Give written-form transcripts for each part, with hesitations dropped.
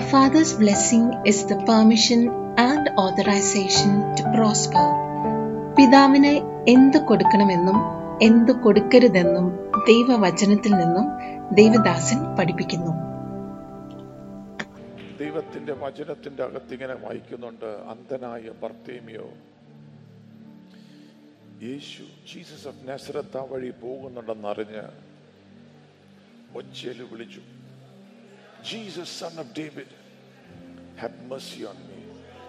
father's blessing is the permission and authorization to prosper. പിതാവിന് എന്ത് കൊടുക്കണമെന്നും എന്ത് കൊടുക്കരുതെന്നും ദൈവവചനത്തിൽ നിന്നും ദൈവദാസൻ പഠിപ്പിക്കുന്നു. ദൈവത്തിന്റെ വചനത്തിന്റെ അകത്തിങ്ങനെ വായിക്കുന്നുണ്ട്. അന്ധനായ ബർത്തേമിയോ യേശു ജീസസ് ഓഫ് നാസറത്ത് വഴി പോകുന്നുണ്ടെന്നറിഞ്ഞ് ഒച്ചയിൽ വിളിച്ചു, Jesus son of David have mercy on me.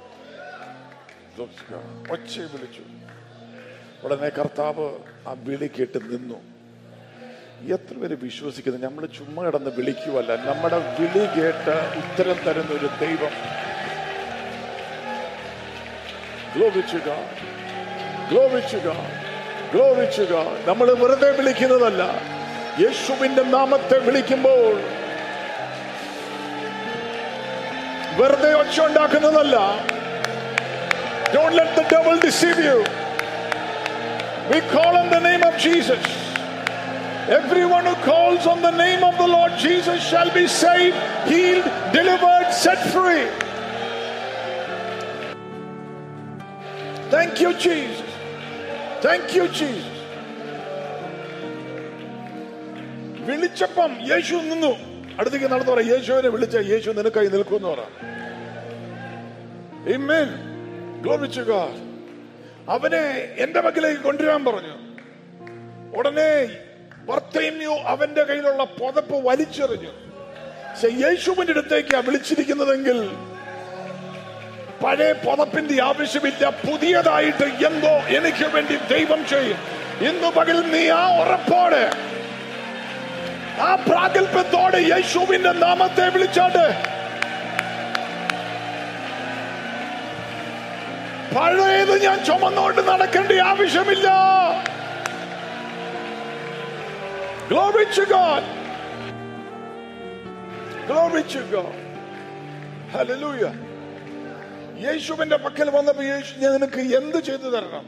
ഒച്ചയിൽ വിളിച്ചു. ഉടനെ കർത്താവ് ആ വിളി കേട്ട് നിന്നു. എത്ര പേര് വിശ്വസിക്കുന്നത് നമ്മൾ ചുമ്മാ കിടന്ന് വിളിക്കുവല്ല, നമ്മുടെ വിളി കേട്ട് ഉത്തരം തരുന്ന ഒരു ദൈവം. Glory to God. Glory to God. Glory to God. നമ്മൾ വെറുതെ വിളിക്കുന്നതല്ല, യേശുവിന്റെ നാമത്തെ വിളിക്കുമ്പോൾ വെറുതെ ഒച്ച ഉണ്ടാക്കുന്നതല്ല. Don't let the devil deceive you. We call on the name of Jesus. Everyone who calls on the name of the Lord Jesus shall be saved, healed, delivered, set free. Thank you, Jesus. Thank you, Jesus. വിളിച്ചപ്പം യേശു നിന്നു. അടുത്തേക്ക് നടന്നു പറ, യേശുവിനെ വിളിച്ച യേശു നിനക്കായി നിൽക്കുന്നു പറ. Amen. Glory to God. അവനെ എന്റെ പക്കലേക്ക് കൊണ്ടുവരാൻ പറഞ്ഞു. ഉടനെ ബർത്തേമിയോ അവന്റെ കയ്യിലുള്ള പുതപ്പ് വലിച്ചെറിഞ്ഞു. പക്ഷെ യേശുവിന്റെ അടുത്തേക്കാ വിളിച്ചിരിക്കുന്നതെങ്കിൽ പഴയ പുതപ്പിന്റെ ആവശ്യമില്ല, പുതിയതായിട്ട് എന്തോ എനിക്ക് വേണ്ടി ദൈവം ചെയ്യും. ഇന്ന് പകൽ നീ ആ ഉറപ്പോടെ, ആ പ്രാഗൽഭ്യത്തോടെ യേശുവിന്റെ നാമത്തെ വിളിച്ചാട്ട് പഴയത് ഞാൻ ചുമന്നോണ്ട് നടക്കേണ്ട ആവശ്യമില്ല. Glory to God. Glory to God. Hallelujah. യേശുവിന്റെ പക്കൽ വന്നപ്പോ യേശു, ഞാൻ നിനക്ക് എന്ത് ചെയ്തു തരണം?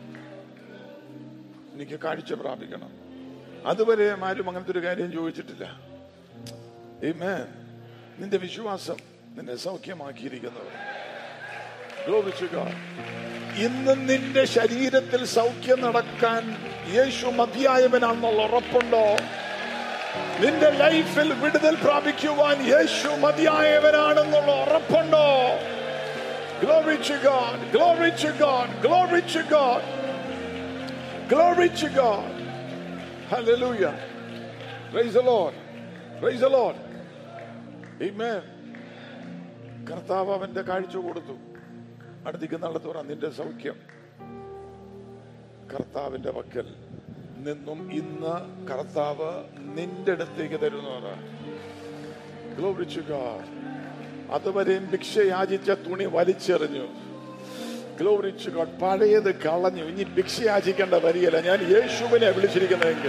എനിക്ക് കാഴ്ച പ്രാപിക്കണം. അതുവരെ ആരും അങ്ങനത്തെ ഒരു കാര്യം ചോദിച്ചിട്ടില്ല. Amen. നിന്റെ വിശ്വാസം നിന്നെ സൗഖ്യമാക്കിയിരിക്കുന്നവർ. Glory to God. ഇന്ന് നിന്റെ ശരീരത്തിൽ സൗഖ്യം നടക്കാൻ യേശു മതിയായവനാണെന്നുള്ള ഉറപ്പുണ്ടോ? നിന്റെ ലൈഫിൽ വിടുതൽ പ്രാപിക്കുവാൻ യേശു മതിയായവനാണെന്നുള്ള ഉറപ്പുണ്ടോ? Glory to God. Glory to God. Glory to God. Glory to God. Hallelujah. Praise the Lord. Praise the Lord. Amen. കർത്താവ് അവന്റെ കാഴ്ച കൊടുത്തു. അടുത്തേക്ക് നടത്തു പറ, നിന്റെ സൗഖ്യം കർത്താവിന്റെ പക്കൽ നിന്നും ഇന്ന് കർത്താവ് നിന്റെ അടുത്തേക്ക് തരുന്നവരാ. Glory to God. അതുവരെയും ഭിക്ഷ യാചിച്ച തുണി വലിച്ചെറിഞ്ഞു. Glory to God. പഴയത് കളഞ്ഞു. ഇനി ഭിക്ഷ യാചിക്കേണ്ട വരികയില്ല. ഞാൻ യേശുവിനെ വിളിച്ചിരിക്കുന്നതെങ്കിൽ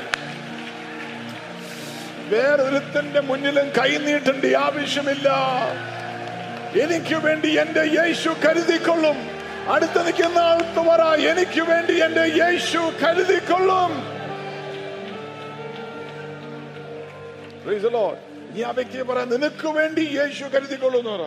വേറൊരുത്തന്റെ മുന്നിലും കൈ നീട്ടേണ്ട ആവശ്യമില്ല. എനിക്ക് വേണ്ടി എന്റെ യേശു കരുതിക്കൊള്ളും. അടുത്ത് നിൽക്കുന്ന ആൾക്ക് പറ, എനിക്ക് വേണ്ടി എന്റെ യേശു കരുതിക്കൊള്ളും. Praise the Lord. നീ ആ വ്യക്തിയെ പറ, നിനക്ക് വേണ്ടി യേശു കരുതിക്കൊള്ളും എന്ന് പറ.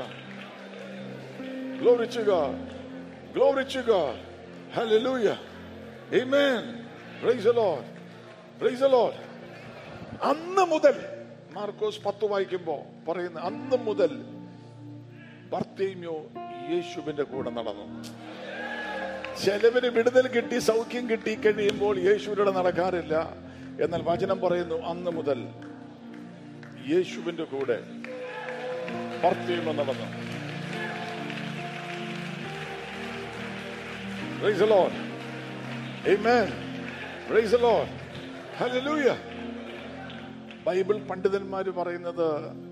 Glory to God. Glory to God. Hallelujah. Amen. Praise the Lord. Praise the Lord. അന്ന് മുതൽ മാർക്കോസ് 10 വായിക്കുമ്പോ പറയുന്ന അന്ന് മുതൽ ബർത്തേമിയോ യേശുവിന്റെ കൂടെ നടന്നു. ചിലവര് വിടുതൽ കിട്ടി സൗഖ്യം കിട്ടി കഴിയുമ്പോൾ യേശുവിനോട് നടക്കാറില്ല. എന്നാൽ വചനം പറയുന്നു അന്ന് മുതൽ യേശുവിന്റെ കൂടെ ബർത്തേമിയോ നടന്നു. Praise the Lord. Amen. Praise the Lord. Hallelujah. Bible പണ്ഡിതന്മാര് പറയുന്നത്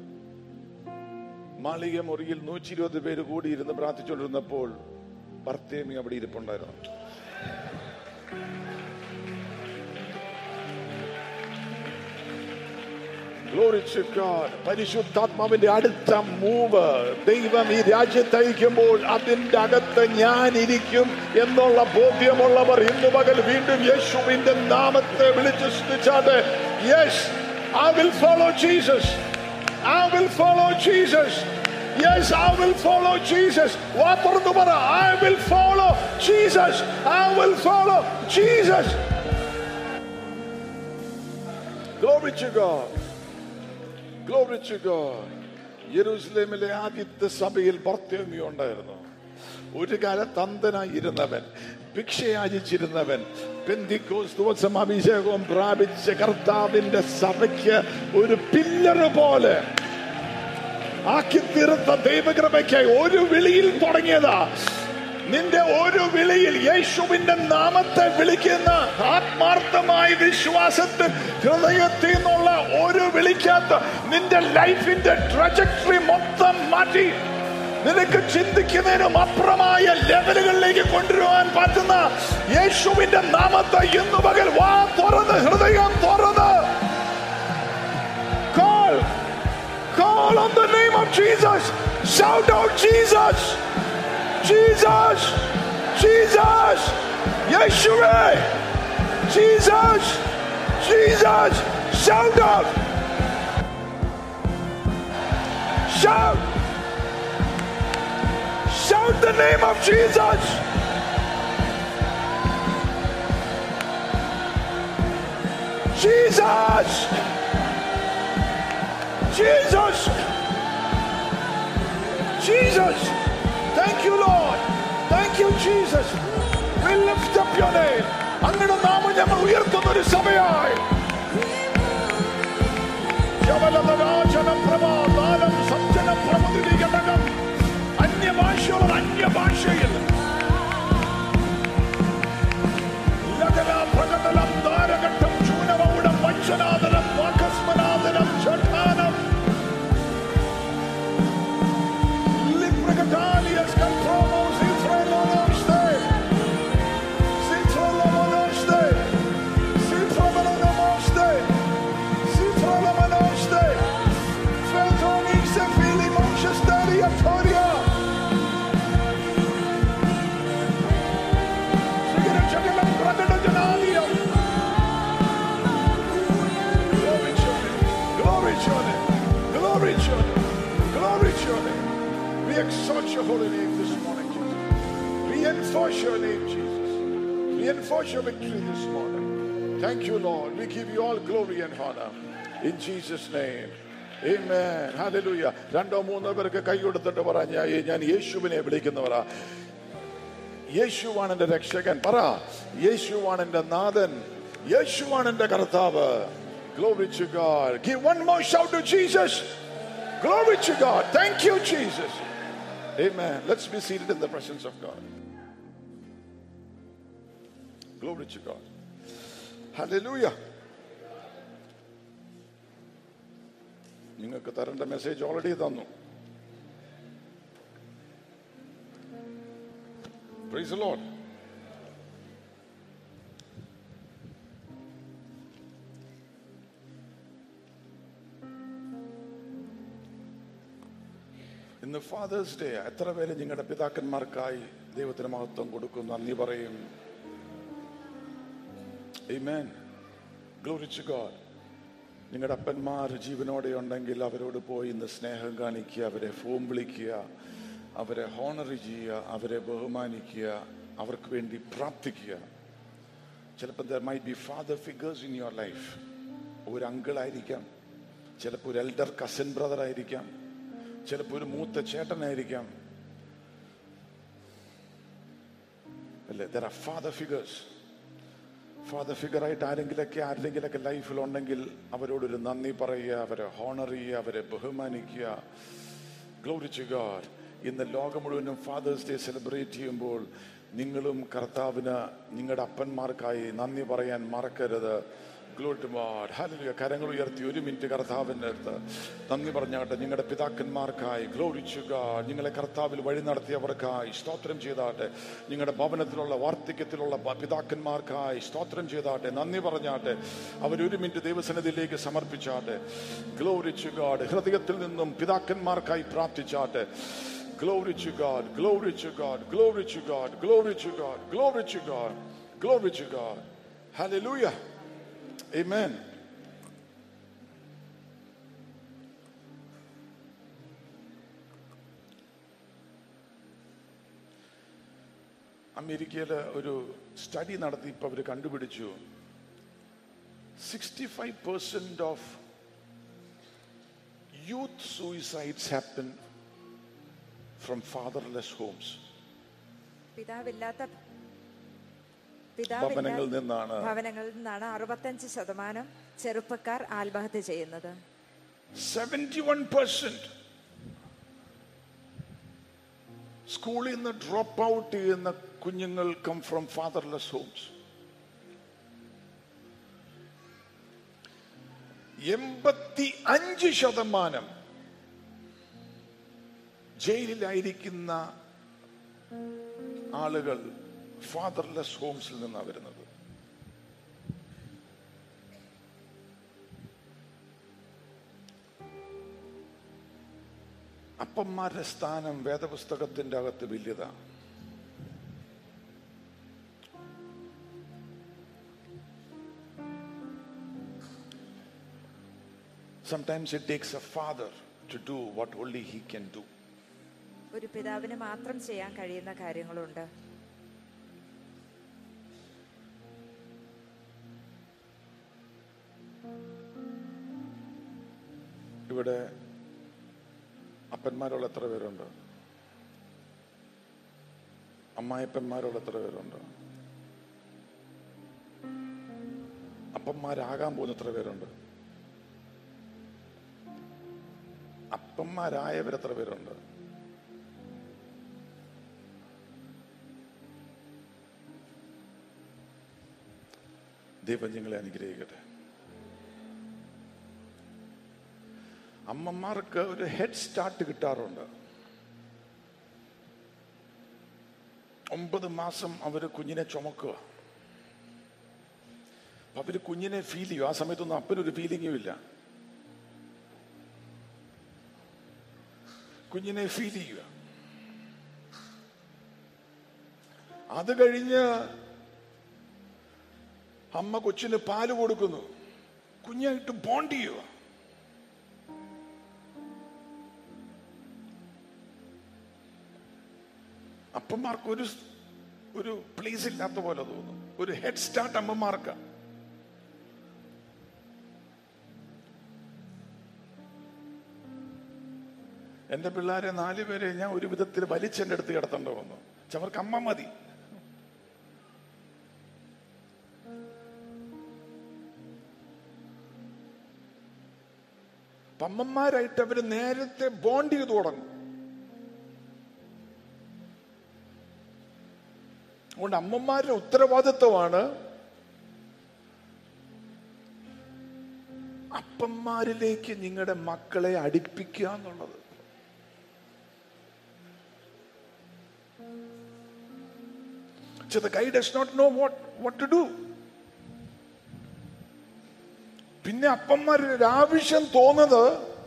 മാളിക മുറിയിൽ 120 പേര് കൂടിയിരുന്ന് പ്രാർത്ഥിച്ചുകൊണ്ടിരുന്നപ്പോൾ ബർത്തേമിയോ അവിടെ ഇരിപ്പുണ്ടായിരുന്നു. Glory to God. പരിശുദ്ധാത്മാവിന്റെ അടുത്ത മൂവ് ദൈവം ഈ രാജ്യത്ത് അയക്കുമ്പോൾ അതിന്റെ അകത്ത് ഞാൻ ഇരിക്കും എന്നുള്ള ബോധ്യമുള്ളവർ ഇന്ന് പകൽ വീണ്ടും യേശുവിന്റെ നാമത്തെ വിളിച്ച് സ്തുതിച്ചാട്ടെ. Yes, I will follow Jesus. I will follow Jesus. Yes, I will follow Jesus. വാ തുറന്നു പറ, I will follow Jesus. I will follow Jesus. Glory to God. Glory to God. യെരൂശലേമിലെ ആദ്യത്തെ സഭയിൽ ബർത്തേമിയോ ഉണ്ടായിരുന്നു. ഒരു കാലത്ത് അന്ധനായിരുന്നവൻ, ഭിക്ഷയാചിച്ചിരുന്നവൻ, പെന്തിക്കോസ്ത് ദിവസം അഭിഷേകവും പ്രാപിച്ച കർത്താവിന്റെ സഭയ്ക്ക് ഒരു പില്ലർ പോലെ ആക്കി തീർത്ത ദൈവകൃപയ്ക്കായി ഒരു വിളിയിൽ തുടങ്ങിയതാ. നിന്റെ ഒരു വിളിയിൽ യേശുവിന്റെ നാമത്തെ വിളിക്കുന്ന ആത്മാർത്ഥമായ വിശ്വാസത്തിൽ ഹൃദയത്തിൽ നിന്നുള്ള ഒരു വിളിക്കകത്ത് നിന്റെ ലൈഫിന്റെ ട്രജക്ടറി മൊത്തം മാറ്റി നിനക്ക് ചിന്തിക്കുന്നതിനും അപ്പുറമായ ലെവലുകളിലേക്ക് കൊണ്ടുവരുവാൻ പറ്റുന്ന യേശുവിന്റെ നാമത്തെ ഇന്നു പകൽ വാ തുറന്ന്, ഹൃദയം തുറന്ന് call on the name of Jesus. Shout out Jesus. Jesus, Jesus, Yeshua, Jesus, Jesus, shout out, shout, shout the name of Jesus. Jesus, Jesus, Jesus. Thank you, Lord. Thank you, Jesus. We lift up your name. അങ്ങയുടെ നാമം ഞങ്ങൾ ഉയർത്തുന്ന ഒരു സഭയായി. അന്യഭാഷയുള്ള അന്യഭാഷയിൽ പ്രകടനം ധാരഘട്ടം ചൂനമൗഢം വഞ്ചനാദനം വാകസ്മനാദനം ചഠാനം ലിപ്രകടാലിയസ് കൽപ്രോമോസ് ഇഫ്രലോനോസ്തേ സിഫ്രലോമോനോസ്തേ സിഫ്രലോമോനോസ്തേ സിഫ്രലോമോനോസ്തേ ഫെൽറ്റോനിക്സ് ഫിലിമോഷസ്തേരിയറ്റോരിയ സിഗരചകലം പ്രകടജനാലിയം. Glory to your name. Glory to your name. Glory to your name. We exalt your holy name this morning, Jesus. We enforce your name, Jesus. We enforce your victory this morning. Thank you, Lord. We give you all glory and honor. In Jesus' name. Amen. Hallelujah. രണ്ടോ മൂന്നോ പേർക്ക് കൈ കൊടുത്തിട്ട് പറ, ഞാൻ യേശുവിനെ വിളിക്കുന്നവരാ. യേശുവാണ് എന്റെ രക്ഷകൻ. പറ, യേശുവാണ് എന്റെ നാഥൻ. യേശുവാണ് എന്റെ കർത്താവ്. Glory to God. Give one more shout to Jesus. Glory to God. Thank you, Jesus. Amen. Let's be seated in the presence of God. Glory to God. Hallelujah. നിങ്ങൾക്ക് തരേണ്ട മെസ്സേജ് ഓൾറെഡി തന്നു. Praise the Lord. ഇന്ന് Father's Day. എത്ര പേര് നിങ്ങളുടെ പിതാക്കന്മാർക്കായി ദൈവത്തിന് മഹത്വം കൊടുക്കും, നന്ദി പറയും? Amen. Glory to God. നിങ്ങളുടെ അപ്പന്മാർ ജീവനോടെ ഉണ്ടെങ്കിൽ അവരോട് പോയി ഇന്ന് സ്നേഹം കാണിക്കുക, അവരെ ഫോം വിളിക്കുക, അവരെ ഹോണർ ചെയ്യുക, അവരെ ബഹുമാനിക്കുക, അവർക്ക് വേണ്ടി പ്രാർത്ഥിക്കുക. ചിലപ്പോൾ there might be father figures in your life. ഒരു അങ്കിൾ ആയിരിക്കാം, ചിലപ്പോൾ ഒരു എൽഡർ കസിൻ ബ്രദർ ആയിരിക്കാം, ചിലപ്പോൾ ഒരു മൂത്ത ചേട്ടനായിരിക്കാം. അല്ലേ? There are father figures. Father ഫിഗറായിട്ട് ആരെങ്കിലൊക്കെ ലൈഫിൽ ഉണ്ടെങ്കിൽ അവരോടൊരു നന്ദി പറയുക, അവരെ ഹോണർ ചെയ്യുക, അവരെ ബഹുമാനിക്കുക. Glory to God. ഇന്ന് ലോകം മുഴുവനും ഫാദേഴ്സ് ഡേ സെലിബ്രേറ്റ് ചെയ്യുമ്പോൾ നിങ്ങളും കർത്താവിന് നിങ്ങളുടെ അപ്പന്മാർക്കായി നന്ദി പറയാൻ മറക്കരുത്. Glory to God. Hallelujah. കരങ്ങൾ ഉയർത്തി ഒരു മിനിറ്റ് കർത്താവിൻ്റെ അടുത്ത് നന്ദി പറഞ്ഞാട്ടെ. നിങ്ങളുടെ പിതാക്കന്മാർക്കായി Glory to God. നിങ്ങളെ കർത്താവിൽ വഴി നടത്തിയവർക്കായി സ്തോത്രം ചെയ്താട്ടെ. നിങ്ങളുടെ ഭവനത്തിലുള്ള വാർദ്ധക്യത്തിലുള്ള പിതാക്കന്മാർക്കായി സ്തോത്രം ചെയ്താട്ടെ, നന്ദി പറഞ്ഞാട്ടെ. അവരൊരു മിനിറ്റ് ദൈവസന്നിധിയിലേക്ക് സമർപ്പിച്ചാട്ടെ. Glory to God. ഹൃദയത്തിൽ നിന്നും പിതാക്കന്മാർക്കായി പ്രാർത്ഥിച്ചാട്ടെ. Glory to God. Glory to God. Glory to God. Glory to God. Glory to God. Glory to God. Hallelujah. Amen. അമേരിക്കയില് ഒരു സ്റ്റഡി നടത്തി ഇപ്പൊ അവര് കണ്ടുപിടിച്ചു 65% of youth suicides happen from fatherless homes. ഭവനങ്ങളിൽ നിന്നാണ് 65% ചെറുപ്പക്കാർ ആത്മഹത്യ ചെയ്യുന്നത്. 71% സ്കൂളിൽ നിന്ന് ഡ്രോപ്പ് ഔട്ട് ചെയ്യുന്ന കുഞ്ഞുങ്ങൾ കം ഫ്രം ഫാദർലെസ് ഹോംസ്. 85% ജയിലിലായിരിക്കുന്ന ആളുകൾ ഫാദർലെസ് ഹോംസിൽ നിന്നാണ് വരുന്നത്. അപ്പന്മാരുടെ സ്ഥാനം വേദപുസ്തകത്തിന്റെ അകത്ത് വലിയതാണ്. Sometimes it takes a father to do what only he can do. ഒരു പിതാവിന് മാത്രം ചെയ്യാൻ കഴിയുന്ന കാര്യങ്ങളുണ്ട്. ഇവിടെ അപ്പന്മാരുള്ള എത്ര പേരുണ്ട്? അമ്മായിപ്പന്മാരുള്ള എത്ര പേരുണ്ട്? അപ്പന്മാരാകാൻ പോകുന്ന എത്ര പേരുണ്ട്? അപ്പന്മാരായവരെത്ര പേരുണ്ട്? ദൈവം നിങ്ങളെ അനുഗ്രഹിക്കട്ടെ. അമ്മമാർക്ക് ഒരു ഹെഡ് സ്റ്റാർട്ട് കിട്ടാറുണ്ട്. 9 മാസം അവര് കുഞ്ഞിനെ ചുമക്കുക. അവര് കുഞ്ഞിനെ ഫീൽ ചെയ്യും. ആ സമയത്തൊന്നും അപ്പനൊരു ഫീലിംഗും ഇല്ല. കുഞ്ഞിനെ ഫീൽ ചെയ്യുക. അത് കഴിഞ്ഞ് അമ്മ കൊച്ചിന് പാല് കൊടുക്കുന്നു. കുഞ്ഞായിട്ട് ബോണ്ട് ചെയ്യുക. അപ്പന്മാർക്ക് ഒരു പ്ലേസ് ഇല്ലാത്ത പോലെ തോന്നും. ഒരു ഹെഡ് സ്റ്റാർട്ട് അമ്മമാർക്ക്. എന്റെ പിള്ളേരെ 4 പേരെ ഞാൻ ഒരു വിധത്തിൽ വലിച്ചെന്റെ അടുത്ത് കിടത്തേണ്ട വന്നു. അവർക്ക് അമ്മ മതി. അമ്മമാരായിട്ട് അവര് നേരത്തെ ബോണ്ട് ചെയ്ത് തുടങ്ങും. അതുകൊണ്ട് അമ്മമാരുടെ ഉത്തരവാദിത്വമാണ് അപ്പന്മാരിലേക്ക് നിങ്ങളുടെ മക്കളെ അടുപ്പിക്കുക എന്നുള്ളത്. So the guy does not know what to do. പിന്നെ അപ്പന്മാരുടെ ഒരു ആവശ്യം തോന്നുന്നത്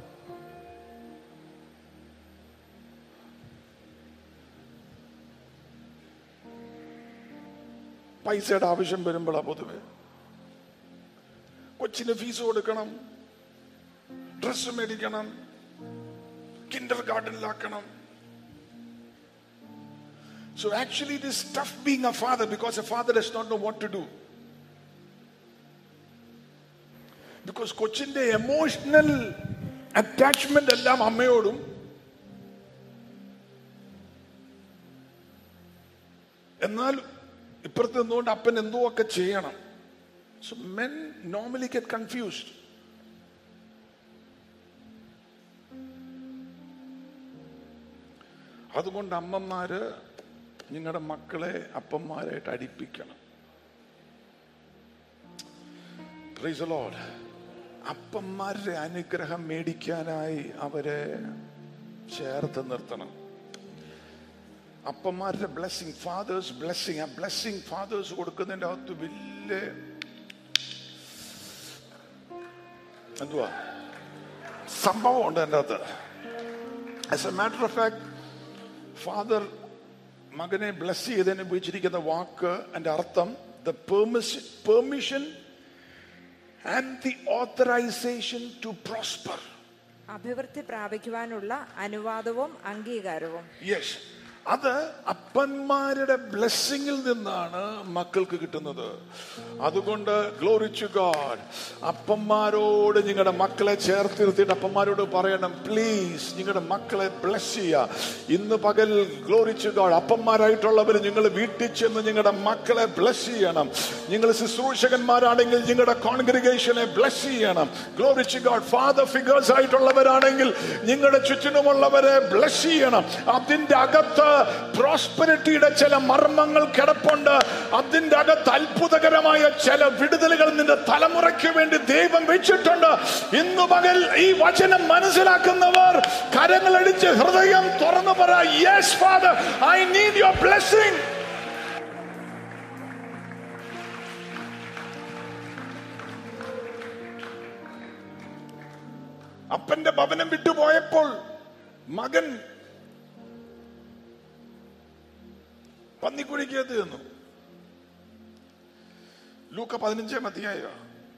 പൈസയുടെ ആവശ്യം വരുമ്പോഴാ. പൊതുവെ കൊച്ചിന് ഫീസ് കൊടുക്കണം, ഡ്രസ് മേടിക്കണം, കിൻഡർ ഗാർഡനിലാക്കണം. So actually it is tough being a father because a father does not know what to do. Because കൊച്ചിന്റെ എമോഷണൽ അറ്റാച്ച്മെന്റ് എല്ലാം അമ്മയോടും എന്നാൽ ഇപ്പുറത്ത് നിന്നുകൊണ്ട് അപ്പൻ എന്തോ ഒക്കെ ചെയ്യണം. So men normally get confused. അതുകൊണ്ട് അമ്മമാര് നിങ്ങളുടെ മക്കളെ അപ്പന്മാരായിട്ട് അടുപ്പിക്കണം. Praise the Lord. അപ്പന്മാരുടെ അനുഗ്രഹം മേടിക്കാനായി അവരെ ചേർത്ത് നിർത്തണം. അപ്പന്മാരുടെ ബ്ലെസ്സിങ്, ഫാദേഴ്സ് ബ്ലെസ്സിങ്. ആ ബ്ലെസ്സിങ് ഫാദേഴ്സ് കൊടുക്കുന്നതിന്റെ അകത്ത് വലിയ എന്തുവാ സംഭവം ഉണ്ട് എൻ്റെ അകത്ത്. As a matter of fact, father മകനെ ബ്ലെസ് ചെയ്തതിന് ഉപയോഗിച്ചിരിക്കുന്ന വാക്ക് എൻ്റെ അർത്ഥം the permission and the authorization to prosper. അഭിവൃദ്ധി പ്രാപിക്കുവാനുള്ള അനുവാദവും അംഗീകാരവും. Yes. അത് അപ്പന്മാരുടെ ബ്ലെസ്സിങ്ങിൽ നിന്നാണ് മക്കൾക്ക് കിട്ടുന്നത്. അതുകൊണ്ട് ഗ്ലോറി ടു ഗോഡ്, അപ്പന്മാരോട് നിങ്ങളുടെ മക്കളെ ചേർത്തിരുത്തിയിട്ട് അപ്പന്മാരോട് പറയണം, പ്ലീസ് നിങ്ങളുടെ മക്കളെ ബ്ലെസ് ചെയ്യുക. ഇന്ന് പകൽ ഗ്ലോറി ടു ഗോഡ്, അപ്പന്മാരായിട്ടുള്ളവർ നിങ്ങൾ വീട്ടിൽ ചെന്ന് നിങ്ങളുടെ മക്കളെ ബ്ലെസ് ചെയ്യണം. നിങ്ങൾ ശുശ്രൂഷകന്മാരാണെങ്കിൽ നിങ്ങളുടെ കോൺഗ്രിഗേഷനെ ബ്ലെസ് ചെയ്യണം. Glory to God, father figures ആയിട്ടുള്ളവരാണെങ്കിൽ നിങ്ങളുടെ ചുറ്റിനുമുള്ളവരെ ബ്ലെസ് ചെയ്യണം. അതിന്റെ അകത്ത് പ്രോസ്പെരിറ്റിയുടെ ചില മർമ്മങ്ങൾ കിടപ്പുണ്ട്. അതിന്റെ അകത്ത് അത്ഭുതകരമായ ചില വിടുതലുകൾ നിന്റെ തലമുറയ്ക്ക് വേണ്ടി ദൈവം വെച്ചിട്ടുണ്ട്. ഇന്നു പകൽ ഈ വചനം മനസ്സിലാക്കുന്നവർ കരങ്ങളടിച്ച് ഹൃദയം തുറന്നു പറ, yes father, I need your blessing. അപ്പന്റെ ഭവനം വിട്ടുപോയപ്പോൾ മകൻ പന്നിക്കുഴിക്കകത്ത് ചെന്നു. ലൂക്ക 15 അധ്യായം.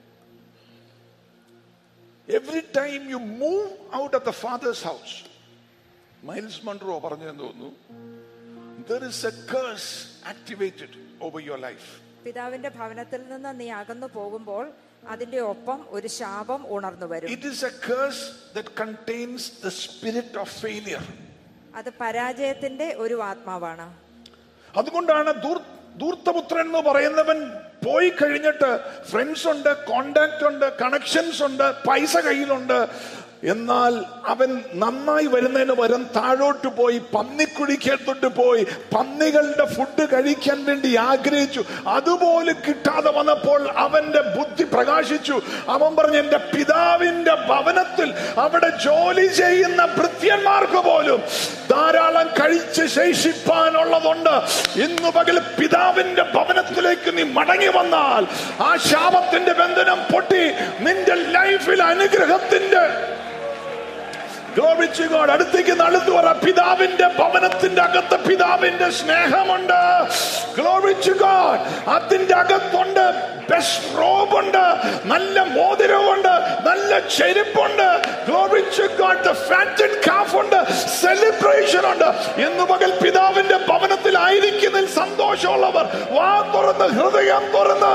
Every time you move out of the father's house, Myles Munroe പറഞ്ഞു എന്ന് തോന്നുന്നു, there is a curse activated over your life. പിതാവിന്റെ ഭവനത്തിൽ നിന്ന് നീ അകന്നു പോകുമ്പോൾ അതിന്റെ ഒപ്പം ഒരു ശാപം ഉണർന്നു വരും. It is a curse that contains the spirit of failure. അത് പരാജയത്തിന്റെ ഒരു ആത്മാവാണ്. അതുകൊണ്ടാണ് ധൂർത്തപുത്രൻ എന്ന് പറയുന്നവൻ പോയി കഴിഞ്ഞിട്ട് ഫ്രണ്ട്സ് ഉണ്ട്, കോണ്ടാക്ട് ഉണ്ട്, കണക്ഷൻസ് ഉണ്ട്, പൈസ കയ്യിലുണ്ട്, എന്നാൽ അവൻ നന്നായി വരുന്നതിന് പകരം താഴോട്ട് പോയി പന്നിക്കുഴിക്കകത്തോട്ട് പോയി പന്നികളുടെ ഫുഡ് കഴിക്കാൻ വേണ്ടി ആഗ്രഹിച്ചു. അതുപോലെ കിട്ടാതെ വന്നപ്പോൾ അവന്റെ ബുദ്ധി പ്രകാശിച്ചു. അവൻ പറഞ്ഞു, എന്റെ പിതാവിന്റെ ഭവനത്തിൽ അവിടെ ജോലി ചെയ്യുന്ന ഭൃത്യന്മാർക്ക് പോലും ധാരാളം കഴിച്ച് ശേഷിപ്പാനുള്ളതുണ്ട്. ഇന്നു പകൽ പിതാവിന്റെ ഭവനത്തിലേക്ക് നീ മടങ്ങി വന്നാൽ ആ ശാപത്തിന്റെ ബന്ധനം പൊട്ടി നിന്റെ ലൈഫിൽ അനുഗ്രഹത്തിന്റെ Glory to God. അടുത്തേക്ക് നടന്നു പറ, പിതാവിന്റെ ഭവനത്തിന്റെ അകത്ത് പിതാവിന്റെ സ്നേഹമുണ്ട്. Glory to God. അതിന്റെ അകത്തുണ്ട് ബെസ്റ്റ് റോബ് ഉണ്ട്, നല്ല മോതിരമുണ്ട്, നല്ല ചെരുപ്പുണ്ട്. Glory to God. The fatted calf ഉണ്ട്, സെലിബ്രേഷൻ ഉണ്ട്. ഇന്ന് പകൽ പിതാവിന്റെ ഭവനത്തിൽ ആയിരിക്കുന്നതിൽ സന്തോഷമുള്ളവർ വാ തുറന്ന് ഹൃദയം തുറന്ന്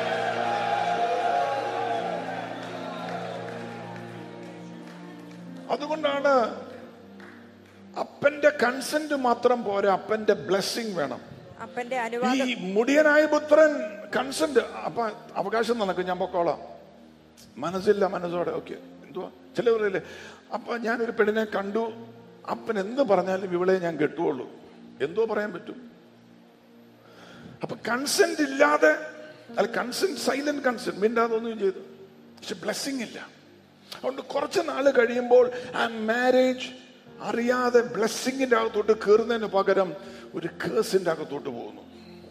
അതുകൊണ്ടാണ് അപ്പന്റെ കൺസെന്റ് മാത്രം പോരാ, അപ്പന്റെ ബ്ലെസ്സിങ് വേണം. അപ്പന്റെ ഈ അനുവാദം. മുടിയനായ പുത്രൻ കൺസെന്റ്, അപ്പ അവകാശം നടക്കും, ഞാൻ പൊക്കോളാം, മനസ്സില്ല മനസ്സോടെ, ഓക്കെ, എന്തുവാ ചിലവരല്ലേ, അപ്പൊ ഞാനൊരു പെണ്ണിനെ കണ്ടു, അപ്പൻ എന്ത് പറഞ്ഞാലും ഇവളെ ഞാൻ കെട്ടുള്ളൂ, എന്തോ പറയാൻ പറ്റും. അപ്പൊ കൺസെന്റ് ഇല്ലാതെ, അല്ല കൺസെന്റ്, സൈലന്റ് കൺസെന്റ്, മിണ്ടാതൊന്നും ചെയ്തു, പക്ഷെ ബ്ലെസ്സിങ് ഇല്ല. അതുകൊണ്ട് കുറച്ച് നാള് കഴിയുമ്പോൾ ആ മാരേജ് അറിയാതെ ബ്ലെസ്സിങ്ങിന്റെ അകത്തോട്ട് കയറുന്നതിന് പകരം ഒരു കേസിന്റെ അകത്തോട്ട് പോകുന്നു.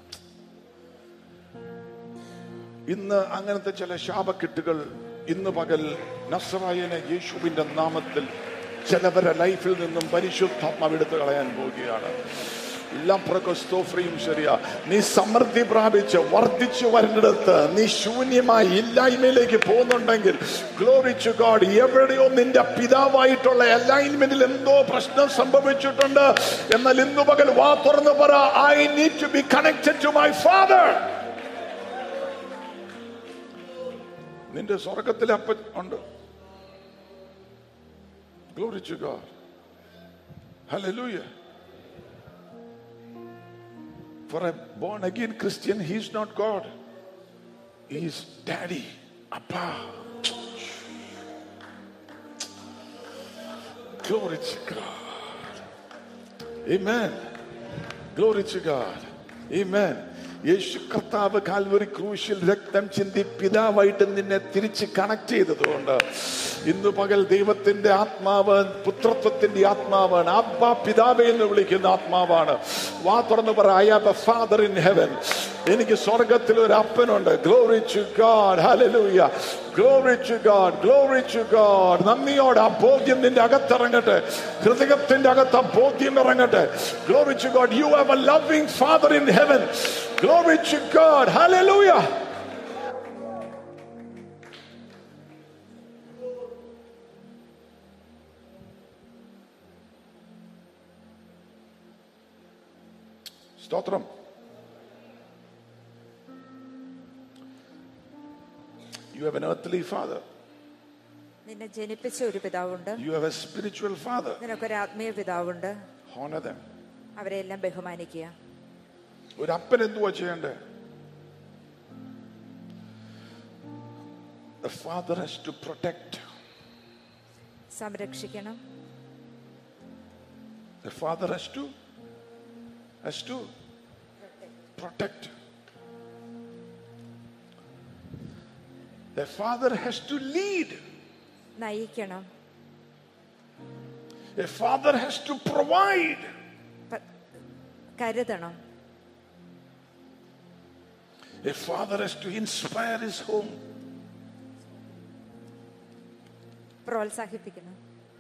ഇന്ന് അങ്ങനത്തെ ചില ശാപക്കെട്ടുകൾ ഇന്ന് പകൽ നസ്രായനെ യേശുവിന്റെ നാമത്തിൽ ചിലവരുടെ ലൈഫിൽ നിന്നും പരിശുദ്ധാത്മാവ് എടുത്തു കളയാൻ പോവുകയാണ്. ശരിയാ, നീ സമൃദ്ധി പ്രാപിച്ച് വർദ്ധിച്ചു വരുന്നിടത്ത് നീ ശൂന്യമായി ഇല്ലായ്മയിലേക്ക് പോകുന്നുണ്ടെങ്കിൽ, ഗ്ലോറി ടു ഗോഡ്, എവിടെയോ നിന്റെ പിതാവായിട്ടുള്ള അലൈൻമെന്റിൽ എന്തോ പ്രശ്നം സംഭവിച്ചിട്ടുണ്ട്. എന്നാൽ ഇന്നു പകൽ വാ തുറന്നു പറ, I need to be connected to my father. നിന്റെ സ്വർഗത്തിലെ അപ്പൻ ഉണ്ട്. Glory to God. Hallelujah. For a born again Christian, he is not God. He is Daddy, Appa. Glory to God. Amen. Glory to God. Amen. യേശു കർത്താവ് Calvary ക്രൂശിൽ രക്തം ചിന്തി പിതാവായിട്ട് നിന്നെ തിരിച്ച് കണക്ട് ചെയ്തതുകൊണ്ട് ഇന്ന് പകൽ ദൈവത്തിന്റെ ആത്മാവ് പുത്രത്വത്തിന്റെ ആത്മാവാണ്. അബ്ബാ പിതാവേ എന്ന് വിളിക്കുന്ന ആത്മാവാണ്. വാ തുറന്ന് പറ, I have a father in heaven. എനിക്ക് സ്വർഗത്തിൽ ഒരു അപ്പനുണ്ട്. Glory to God. Hallelujah. Glory to God. Glory to God. നന്ദിയോടെ ആ ബോധ്യം നിന്റെ അകത്തിറങ്ങട്ടെ, ഹൃദയത്തിന്റെ അകത്ത് ആ ബോധ്യം ഇറങ്ങട്ടെ. Glory to God. You have a loving father in heaven. Glory to God. Hallelujah. സ്തോത്രം. You have an earthly father. നിന്നെ ജനിപ്പിച്ച ഒരു പിതാവുണ്ട്. You have a spiritual father. നിനക്കൊരു ആത്മീയ പിതാവുണ്ട്. Honor them. അവരെ എല്ലാം ബഹുമാനിക്കുക. ഒരു അപ്പൻ എന്തുവാ ചെയ്യണ്ടേ? The father has to protect. സംരക്ഷിക്കണം. The father has to protect. The father has to lead. നയിക്കണം. The father has to provide. കരുതണം. The father has to inspire his home. പ്രോത്സാഹിപ്പിക്കണം.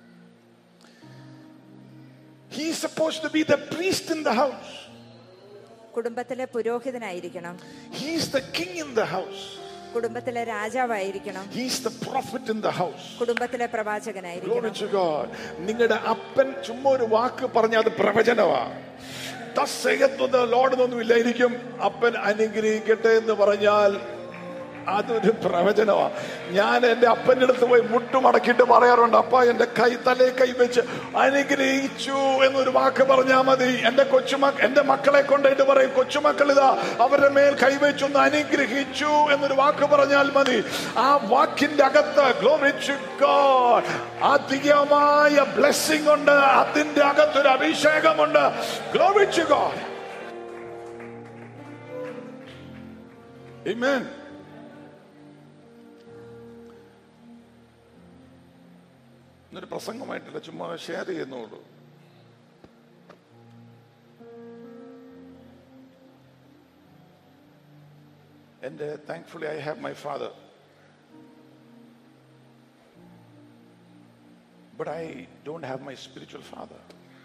He is supposed to be the priest in the house. കുടുംബത്തിലെ പുരോഹിതനായിരിക്കണം. He is the king in the house. കുടുംബത്തിലെ രാജാവായിരിക്കണം. He is the prophet in the house. കുടുംബത്തിലെ പ്രവാചകനായിരിക്കണം. Glory to God. നിങ്ങളുടെ അപ്പൻ ചുമ്മാ ഒരു വാക്ക് പറഞ്ഞാൽ അത് പ്രവചനമാ. Thus saith the Lord എന്നൊന്നുമില്ലായിരിക്കും. അപ്പൻ അനുഗ്രഹിക്കട്ടെ എന്ന് പറഞ്ഞാൽ അതൊരു പ്രവചനമാണ്. ഞാൻ എന്റെ അപ്പൻ്റെ അടുത്ത് പോയി മുട്ടുമടക്കിയിട്ട് പറയാറുണ്ട്, അപ്പ എന്റെ തലേ കൈവച്ച് അനുഗ്രഹിച്ചു എന്നൊരു വാക്ക് പറഞ്ഞാൽ മതി. എന്റെ മക്കളെ കൊണ്ടായിട്ട് പറയും, കൊച്ചുമക്കൾ ഇതാ അവരുടെ മേൽ കൈവച്ചൊന്ന് അനുഗ്രഹിച്ചു എന്നൊരു വാക്ക് പറഞ്ഞാൽ മതി. ആ വാക്കിന്റെ അകത്ത് ഗ്ലോറി ടു ഗോഡ് അധികമായ ബ്ലെസ്സിംഗ് ഉണ്ട്. അതിന്റെ അകത്തൊരു അഭിഷേകമുണ്ട്. Glory to God. ആമേൻ. എന്നൊരു പ്രസംഗമായിട്ടില്ല, ചുമ്മാ ഷെയർ ചെയ്യുന്നുള്ളൂ. എന്റെ thankfully I have my father, but I don't have my spiritual father.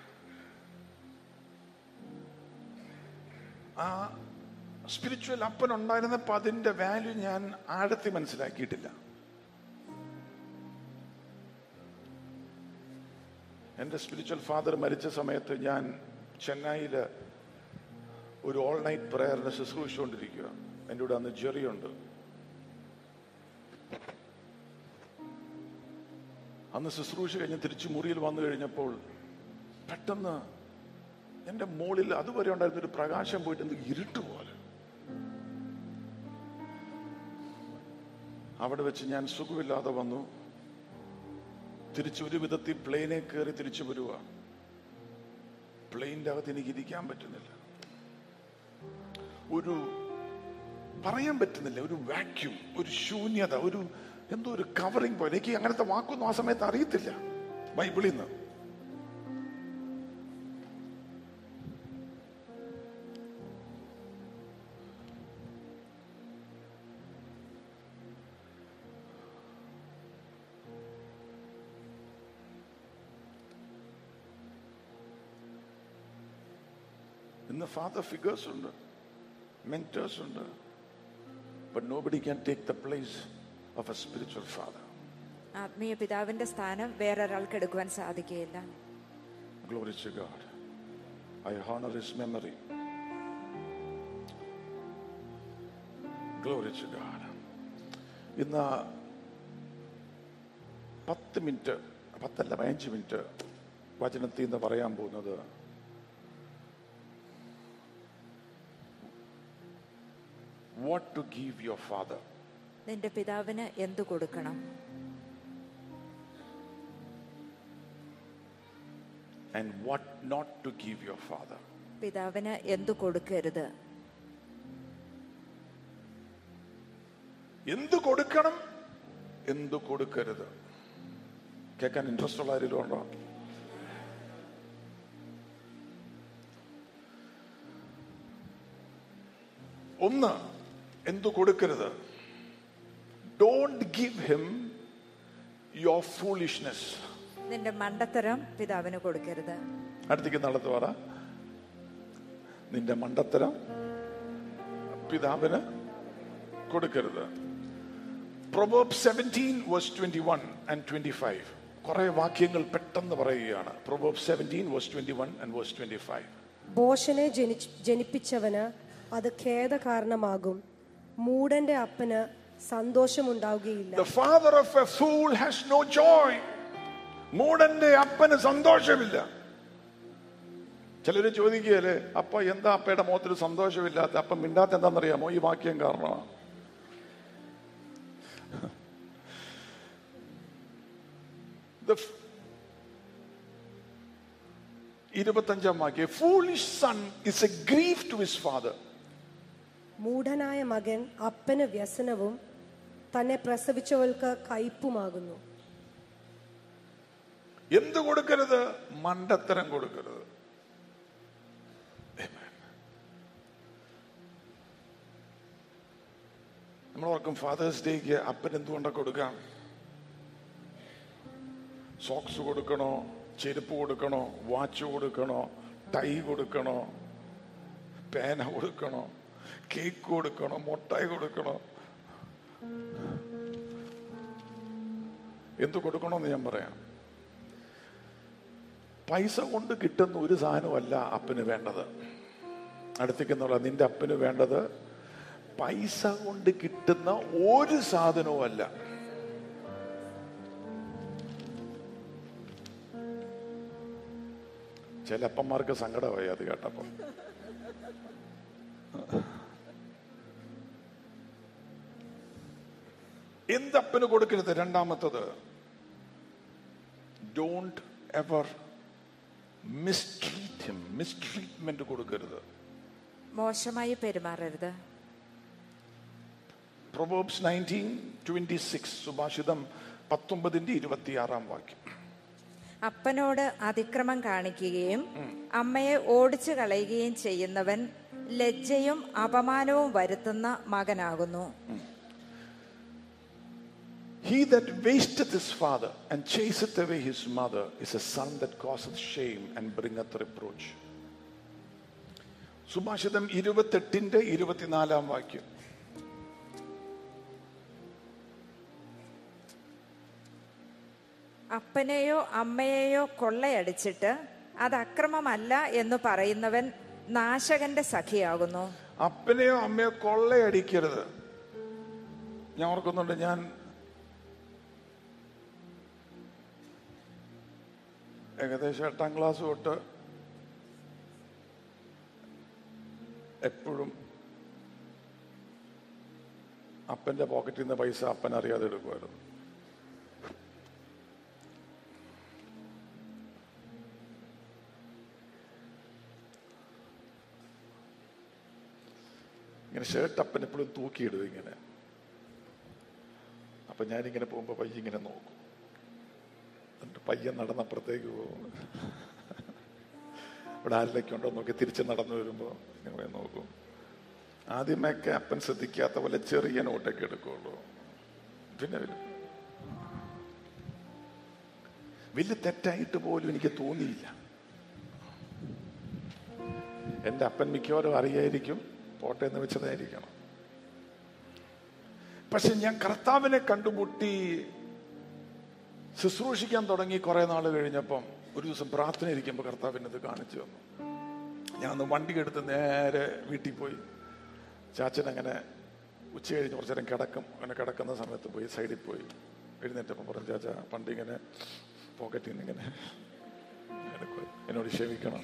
ആ സ്പിരിച്വൽ അപ്പൻ ഉണ്ടായിരുന്നപ്പോൾ അതിന്റെ വാല്യൂ ഞാൻ ആഴത്തിൽ മനസ്സിലാക്കിയിട്ടില്ല. എൻ്റെ സ്പിരിച്വൽ ഫാദർ മരിച്ച സമയത്ത് ഞാൻ ചെന്നൈയിൽ ഒരു ഓൾ നൈറ്റ് പ്രയറിന് ശുശ്രൂഷിച്ചുകൊണ്ടിരിക്കുക. എൻ്റെ കൂടെ അന്ന് ജെറിയുണ്ട്. അന്ന് ശുശ്രൂഷ കഴിഞ്ഞ് തിരിച്ച് മുറിയിൽ വന്നു കഴിഞ്ഞപ്പോൾ പെട്ടെന്ന് എൻ്റെ മുകളിൽ അതുവരെ ഉണ്ടായിരുന്നൊരു പ്രകാശം പോയിട്ട് എന്ത് ഇരുട്ട് പോലെ. അവിടെ വെച്ച് ഞാൻ സുഖമില്ലാതെ വന്നു. തിരിച്ചൊരു വിധത്തിൽ പ്ലെയിനെ കയറി തിരിച്ചു വരിക. പ്ലെയിൻ്റെ അകത്ത് എനിക്ക് ഇരിക്കാൻ പറ്റുന്നില്ല. ഒരു പറയാൻ പറ്റുന്നില്ല, ഒരു വാക്യൂം, ഒരു ശൂന്യത, ഒരു എന്തോ ഒരു കവറിങ് പോലെ. എനിക്ക് അങ്ങനത്തെ വാക്കൊന്നും ആ സമയത്ത് അറിയത്തില്ല ബൈബിളിൽ നിന്ന്. ഇന്ന് ഫാദർ ഫിഗേഴ്സ് ഉണ്ട്, മെന്റേഴ്സ് ഉണ്ട്, but nobody can take the place of a spiritual father. ആത്മീയ പിതാവിന്റെ സ്ഥാനം വേറൊരാൾക്ക് എടുക്കുവാൻ സാധിക്കുകയില്ല. Glory to God. I honor his memory. Glory to God. ഇന്ന് 10 മിനിറ്റ് 15 മിനിറ്റ് വചനത്തിൽ നിന്ന് പറയാൻ പോകുന്നത് what to give your father. നിന്റെ പിതാവിന് എന്തു കൊടുക്കണം, and what not to give your father. പിതാവിന് എന്തു കൊടുക്കരുത്. എന്തു കൊടുക്കണം, എന്തു കൊടുക്കരുത്. കേൾക്കാൻ ഇൻട്രസ്റ്റ് ഉള്ള ആരെങ്കിലും ഉണ്ടോ? ഒന്ന്, എന്തു കൊടുക്കരുത്. Don't give him your foolishness. നിന്റെ മണ്ടത്തരം പിതാവിന് കൊടുക്കരുത്. അടുത്തേക്ക് നടത്തു പറ, നിന്റെ മണ്ടത്തരം പിതാവിന് കൊടുക്കരുത്. Proverbs 17 verse 21 and 25. കുറെ വാക്യങ്ങൾ പെട്ടെന്ന് പറയുകയാണ്. Proverbs 17 verse 21 and verse 25. ഭോഷനെ ജനിപ്പിച്ചവന് അത് ഖേദകാരണമാകും. മൂഢന്റെ അപ്പന് സന്തോഷമുണ്ടാവുകയില്ല. The father of a fool has no joy. മൂഢന്റെ അപ്പന് സന്തോഷമില്ല. ചിലര് ചോദിക്കുകയല്ലേ, അപ്പ എന്താ അപ്പയുടെ മുഖത്തിൽ സന്തോഷമില്ലാത്ത? അപ്പം മിണ്ടാത്ത എന്താണെന്നറിയാമോ? ഈ വാക്യം കാരണമാണ്. 25 വാക്യം, foolish son is a grief to his father. മൂഢനായ മകൻ അപ്പന് വ്യസനവും തന്നെ പ്രസവിച്ചവൾക്ക് കയ്പുമാകുന്നു. എന്ത് കൊടുക്കരുത്? മണ്ടത്തരം കൊടുക്കരുത്. നമ്മൾ ഓർക്കും ഫാദേഴ്സ് ഡേക്ക് അപ്പൻ എന്തുകൊണ്ടൊക്കെ കൊടുക്കാം? സോക്സ് കൊടുക്കണോ, ചെരുപ്പ് കൊടുക്കണോ, വാച്ച് കൊടുക്കണോ, ടൈ കൊടുക്കണോ, പേന കൊടുക്കണോ, കേക്ക് കൊടുക്കണോ, മുട്ടായി കൊടുക്കണോ? എന്ത് കൊടുക്കണമെന്ന് ഞാൻ പറയാം. പൈസ കൊണ്ട് കിട്ടുന്ന ഒരു സാധനമല്ല അപ്പന് വേണ്ടത്. അടുത്തേക്കെന്നുള്ള നിന്റെ അപ്പന് വേണ്ടത് പൈസ കൊണ്ട് കിട്ടുന്ന ഒരു സാധനവും അല്ല. ചില അപ്പന്മാർക്ക് സങ്കടമായി അത് കേട്ടപ്പം. എന്തപ്പന് കൊടുക്കരുത്? രണ്ടാമത്തത്, ഡോണ്ട് എവർ മിസ്ട്രീറ്റ് ഹിം. മിസ്ട്രീറ്റ്മെന്റ് കൊടുക്കരുത്. മോശമായി പെരുമാറരുത്. Proverbs 19:26, സുഭാഷിതം 19:26 വാക്യം. അപ്പനോട് അതിക്രമം കാണിക്കുകയും അമ്മയെ ഓടിച്ചു കളയുകയും ചെയ്യുന്നവൻ ലജ്ജയും അപമാനവും വരുത്തുന്ന മകനാകുന്നു. He that wasteth his father and chaseth away his mother is a son that causeth shame and bringeth reproach. സുഭാഷിതം 28:24 വാക്യം. അപ്പനെയോ അമ്മയെയോ കൊള്ളയടിച്ചിട്ട് അത് അക്രമമല്ല എന്ന് പറയുന്നവൻ നാശകന്റെ സഖിയാകുന്നു. അപ്പനെയോ അമ്മയോ കൊള്ളയടിക്കരുത്. ഞാൻ ഓർക്കുന്നുണ്ട്, ഞാൻ ഏകദേശം 8ാം ക്ലാസ് തൊട്ട് എപ്പോഴും അപ്പന്റെ പോക്കറ്റിൽ നിന്ന് പൈസ അപ്പൻ അറിയാതെ എടുക്കുമായിരുന്നു. ഇങ്ങനെ ഷർട്ട് അപ്പൻ എപ്പോഴും തൂക്കിയിടും ഇങ്ങനെ. അപ്പൊ ഞാനിങ്ങനെ പോകുമ്പോ പയ്യ ഇങ്ങനെ നോക്കും. എന്നിട്ട് പയ്യൻ നടന്നപ്പുറത്തേക്ക് പോകും. ഇവിടെ ആരിലൊക്കെ ഉണ്ടോ നോക്കി തിരിച്ച് നടന്നു വരുമ്പോ ഇങ്ങനെ നോക്കും. ആദ്യമൊക്കെ അപ്പൻ ശ്രദ്ധിക്കാത്ത പോലെ ചെറിയ നോട്ടൊക്കെ എടുക്കുള്ളൂ. പിന്നെ വലിയ തെറ്റായിട്ട് പോലും എനിക്ക് തോന്നിയില്ല. എന്റെ അപ്പൻ മിക്കവാറും അറിയായിരിക്കും, പോട്ടെ എന്ന് വെച്ചതായിരിക്കണം. പക്ഷെ ഞാൻ കർത്താവിനെ കണ്ടുമുട്ടി ശുശ്രൂഷിക്കാൻ തുടങ്ങി കുറെ നാൾ കഴിഞ്ഞപ്പം ഒരു ദിവസം പ്രാർത്ഥന ഇരിക്കുമ്പോൾ കർത്താവിനെ ഇത് കാണിച്ചു തന്നു. ഞാൻ വണ്ടി എടുത്ത് നേരെ വീട്ടിൽ പോയി. ചാച്ചൻ അങ്ങനെ ഉച്ച കഴിഞ്ഞ് കുറച്ചു നേരം കിടക്കും. അങ്ങനെ കിടക്കുന്ന സമയത്ത് പോയി സൈഡിൽ പോയി എഴുന്നേറ്റപ്പം പറഞ്ഞു, ചാച്ച പണ്ട് ഇങ്ങനെ പോക്കറ്റിൽ നിന്ന് ഇങ്ങനെ എന്നോട് ക്ഷമിക്കണം.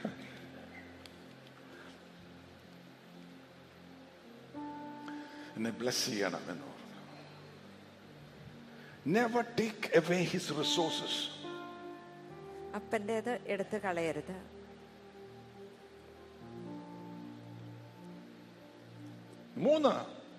എന്നെ ബ്ലസ് ചെയ്യണം എന്ന് പറഞ്ഞു. Never take away his resources. അപ്പൻ്റേത് എടുത്തു കളയരുത്. മൂന്ന്,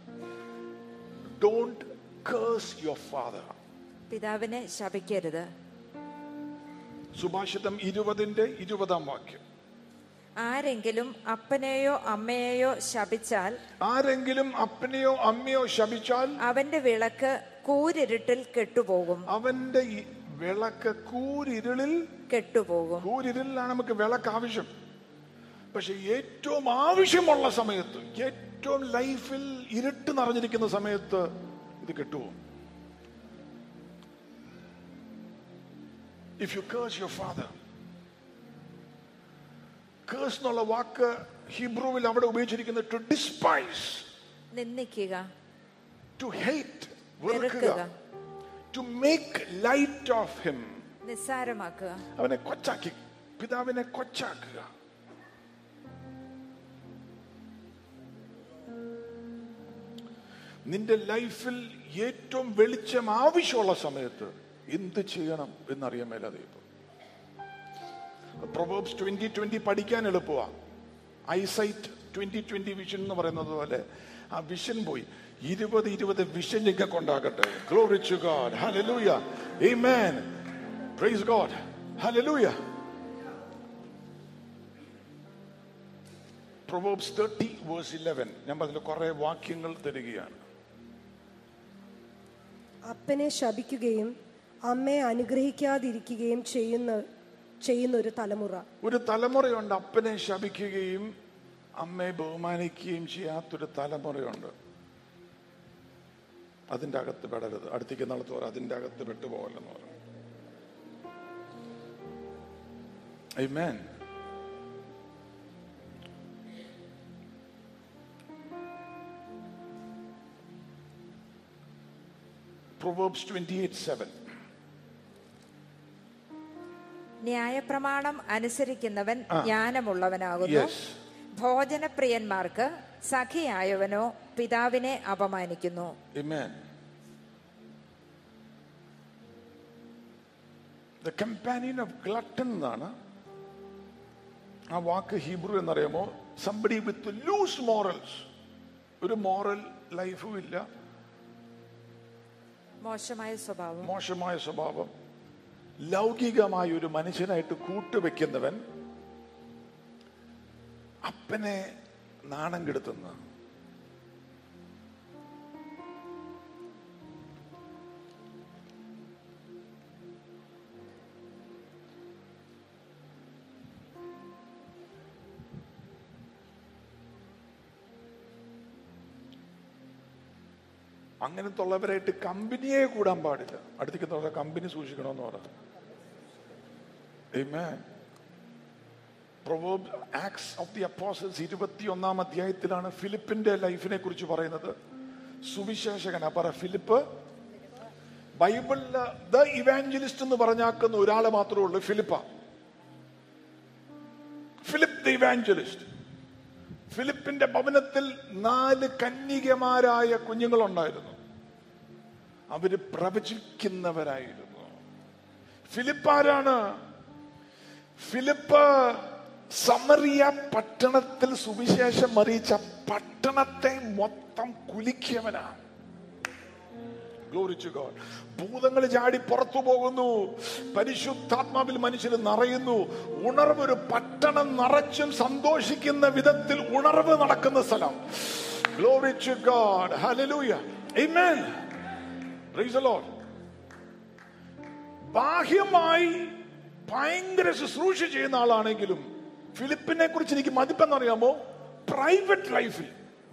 don't curse your father. പിതാവിനെ ശപിക്കരുത്. സുഭാഷിതം 20:20 വാക്യം. ആരെങ്കിലും അപ്പനെയോ അമ്മയെയോ ശപിച്ചാൽ, ആരെങ്കിലും അപ്പനെയോ അമ്മയോ ശപിച്ചാൽ അവന്റെ വിളക്ക് കൂരിരുട്ടിൽ കെട്ടുപോകും. അവന്റെ വിളക്ക് കൂരിരുളിൽ കെട്ടുപോകും. കൂരിരുളിലാണ് നമുക്ക് വിളക്ക് ആവശ്യം. പക്ഷെ ഏറ്റവും ആവശ്യമുള്ള സമയത്ത്, ഏറ്റവും ലൈഫിൽ ഇരുട്ട് നിറഞ്ഞിരിക്കുന്ന സമയത്ത് ഇത് കെട്ടുപോകും. If you curse your father, curse എന്നുള്ള വാക്ക് ഹീബ്രുവിൽ അവിടെ ഉപയോഗിച്ചിരിക്കുന്നത് ടു ഡിസ്പൈസ്, നിന്ദിക്കുക, ടു ഹേറ്റ്, വെറുക്കുക, to make light of him, നിസ്സാരമാക്കുക, അവനെ കൊച്ചാക്കി, പിതാവിനെ കൊച്ചാക്കുക. നിന്റെ ലൈഫിൽ ഏറ്റവും വെളിച്ചം ആവശ്യമുള്ള സമയത്ത് എന്ത് ചെയ്യണം എന്നറിയാൻ മേലാതെ ഇപ്പൊ പ്രൊവേർബ്സ് 20:20 പഠിക്കാൻ എളുപ്പമാണ്. ഐസൈറ്റ് 2020 വിഷൻ എന്ന് പറയുന്നത് പോലെ ആ വിഷൻ പോയി 2020 വിഷൻ നിങ്ങൾക്ക് ഉണ്ടാകട്ടെ. Glory to God. Hallelujah. Amen. Praise God. Hallelujah. Proverbs 30:11. ഞാൻ പറഞ്ഞ കുറെ വാക്യങ്ങൾ തരികയാണ്. അപ്പനെ ശപിക്കുകയും അമ്മയെ അനുഗ്രഹിക്കാതിരിക്കുകയും ചെയ്യുന്ന ഒരു തലമുറ. ഒരു തലമുറയുണ്ട് അപ്പനെ ശപിക്കുകയും അമ്മയെ ബഹുമാനിക്കുകയും ചെയ്യാത്തൊരു തലമുറയുണ്ട്. അതിന്റെ അകത്ത് പെടരുത്. അടുത്തേക്ക് നാളത്ത് പറ, അതിന്റെ അകത്ത് പെട്ടുപോകല്ലെന്ന് പറയും. Amen. Proverbs 28:7. ന്യായപ്രമാണം അനുസരിക്കുന്നവൻ ജ്ഞാനമുള്ളവനാകുന്നു. ഭോജനപ്രിയന്മാർക്ക് സഖിയായവനോ പിതാവിനെ അപമാനിക്കുന്നു. Amen. The companion of glutton എന്നാണ് ആ വാക്ക് ഹീബ്രു എന്നറിയാമോ? somebody with loose morals. ഒരു മോറൽ ലൈഫും ഇല്ല, മോശമായ സ്വഭാവം, ലൗകികമായ ഒരു മനുഷ്യനായിട്ട് കൂട്ടുവെക്കുന്നവൻ അപ്പനെ നാണം കെടുത്തുന്ന. അങ്ങനത്തെ ഉള്ളവരായിട്ട് കമ്പനിയെ കൂടാൻ പാടില്ല. അടുത്തേക്ക് കമ്പനി സൂക്ഷിക്കണമെന്ന് പറയാം. Amen. Proverbs, Acts of the Apostles 21 അധ്യായത്തിലാണ് ഫിലിപ്പിന്റെ ലൈഫിനെ കുറിച്ച് പറയുന്നത്. സുവിശേഷകനാ പറ ഫിലിപ്പ്. ബൈബിളില് ദ ഇവാഞ്ചലിസ്റ്റ് എന്ന് പറഞ്ഞാക്കുന്ന ഒരാളെ മാത്രമേ ഉള്ളൂ, ഫിലിപ്പ. Philip the evangelist. ഫിലിപ്പിന്റെ ഭവനത്തിൽ 4 കന്യകമാരായ കുഞ്ഞുങ്ങളുണ്ടായിരുന്നു. അവര് പ്രവചിക്കുന്നവരായിരുന്നു. ഫിലിപ്പ് ആരാണ്? ഫിലിപ്പ് സമറിയ പട്ടണത്തിൽ സുവിശേഷം അറിയിച്ച പട്ടണത്തെ മൊത്തം കുലുക്കിയവനാണ്. Glory to God. ഭൂതങ്ങൾ ചാടി പുറത്തു പോകുന്നു, പരിശുദ്ധാത്മാവിൽ മനുഷ്യർ നിറയുന്നു. ഉണർവ്, ഒരു പട്ടണം നിറച്ചും സന്തോഷിക്കുന്ന വിധത്തിൽ ഉണർവ് നടക്കുന്ന സ്ഥലം. Glory to God. Hallelujah. Amen. Praise the Lord. ബാഹ്യമായി ഭയങ്കര ശുശ്രൂഷ ചെയ്യുന്ന ആളാണെങ്കിലും ഫിലിപ്പിനെ കുറിച്ച് എനിക്ക് മതിപ്പെന്നറിയാമോ? പ്രൈവറ്റ് ലൈഫിൽ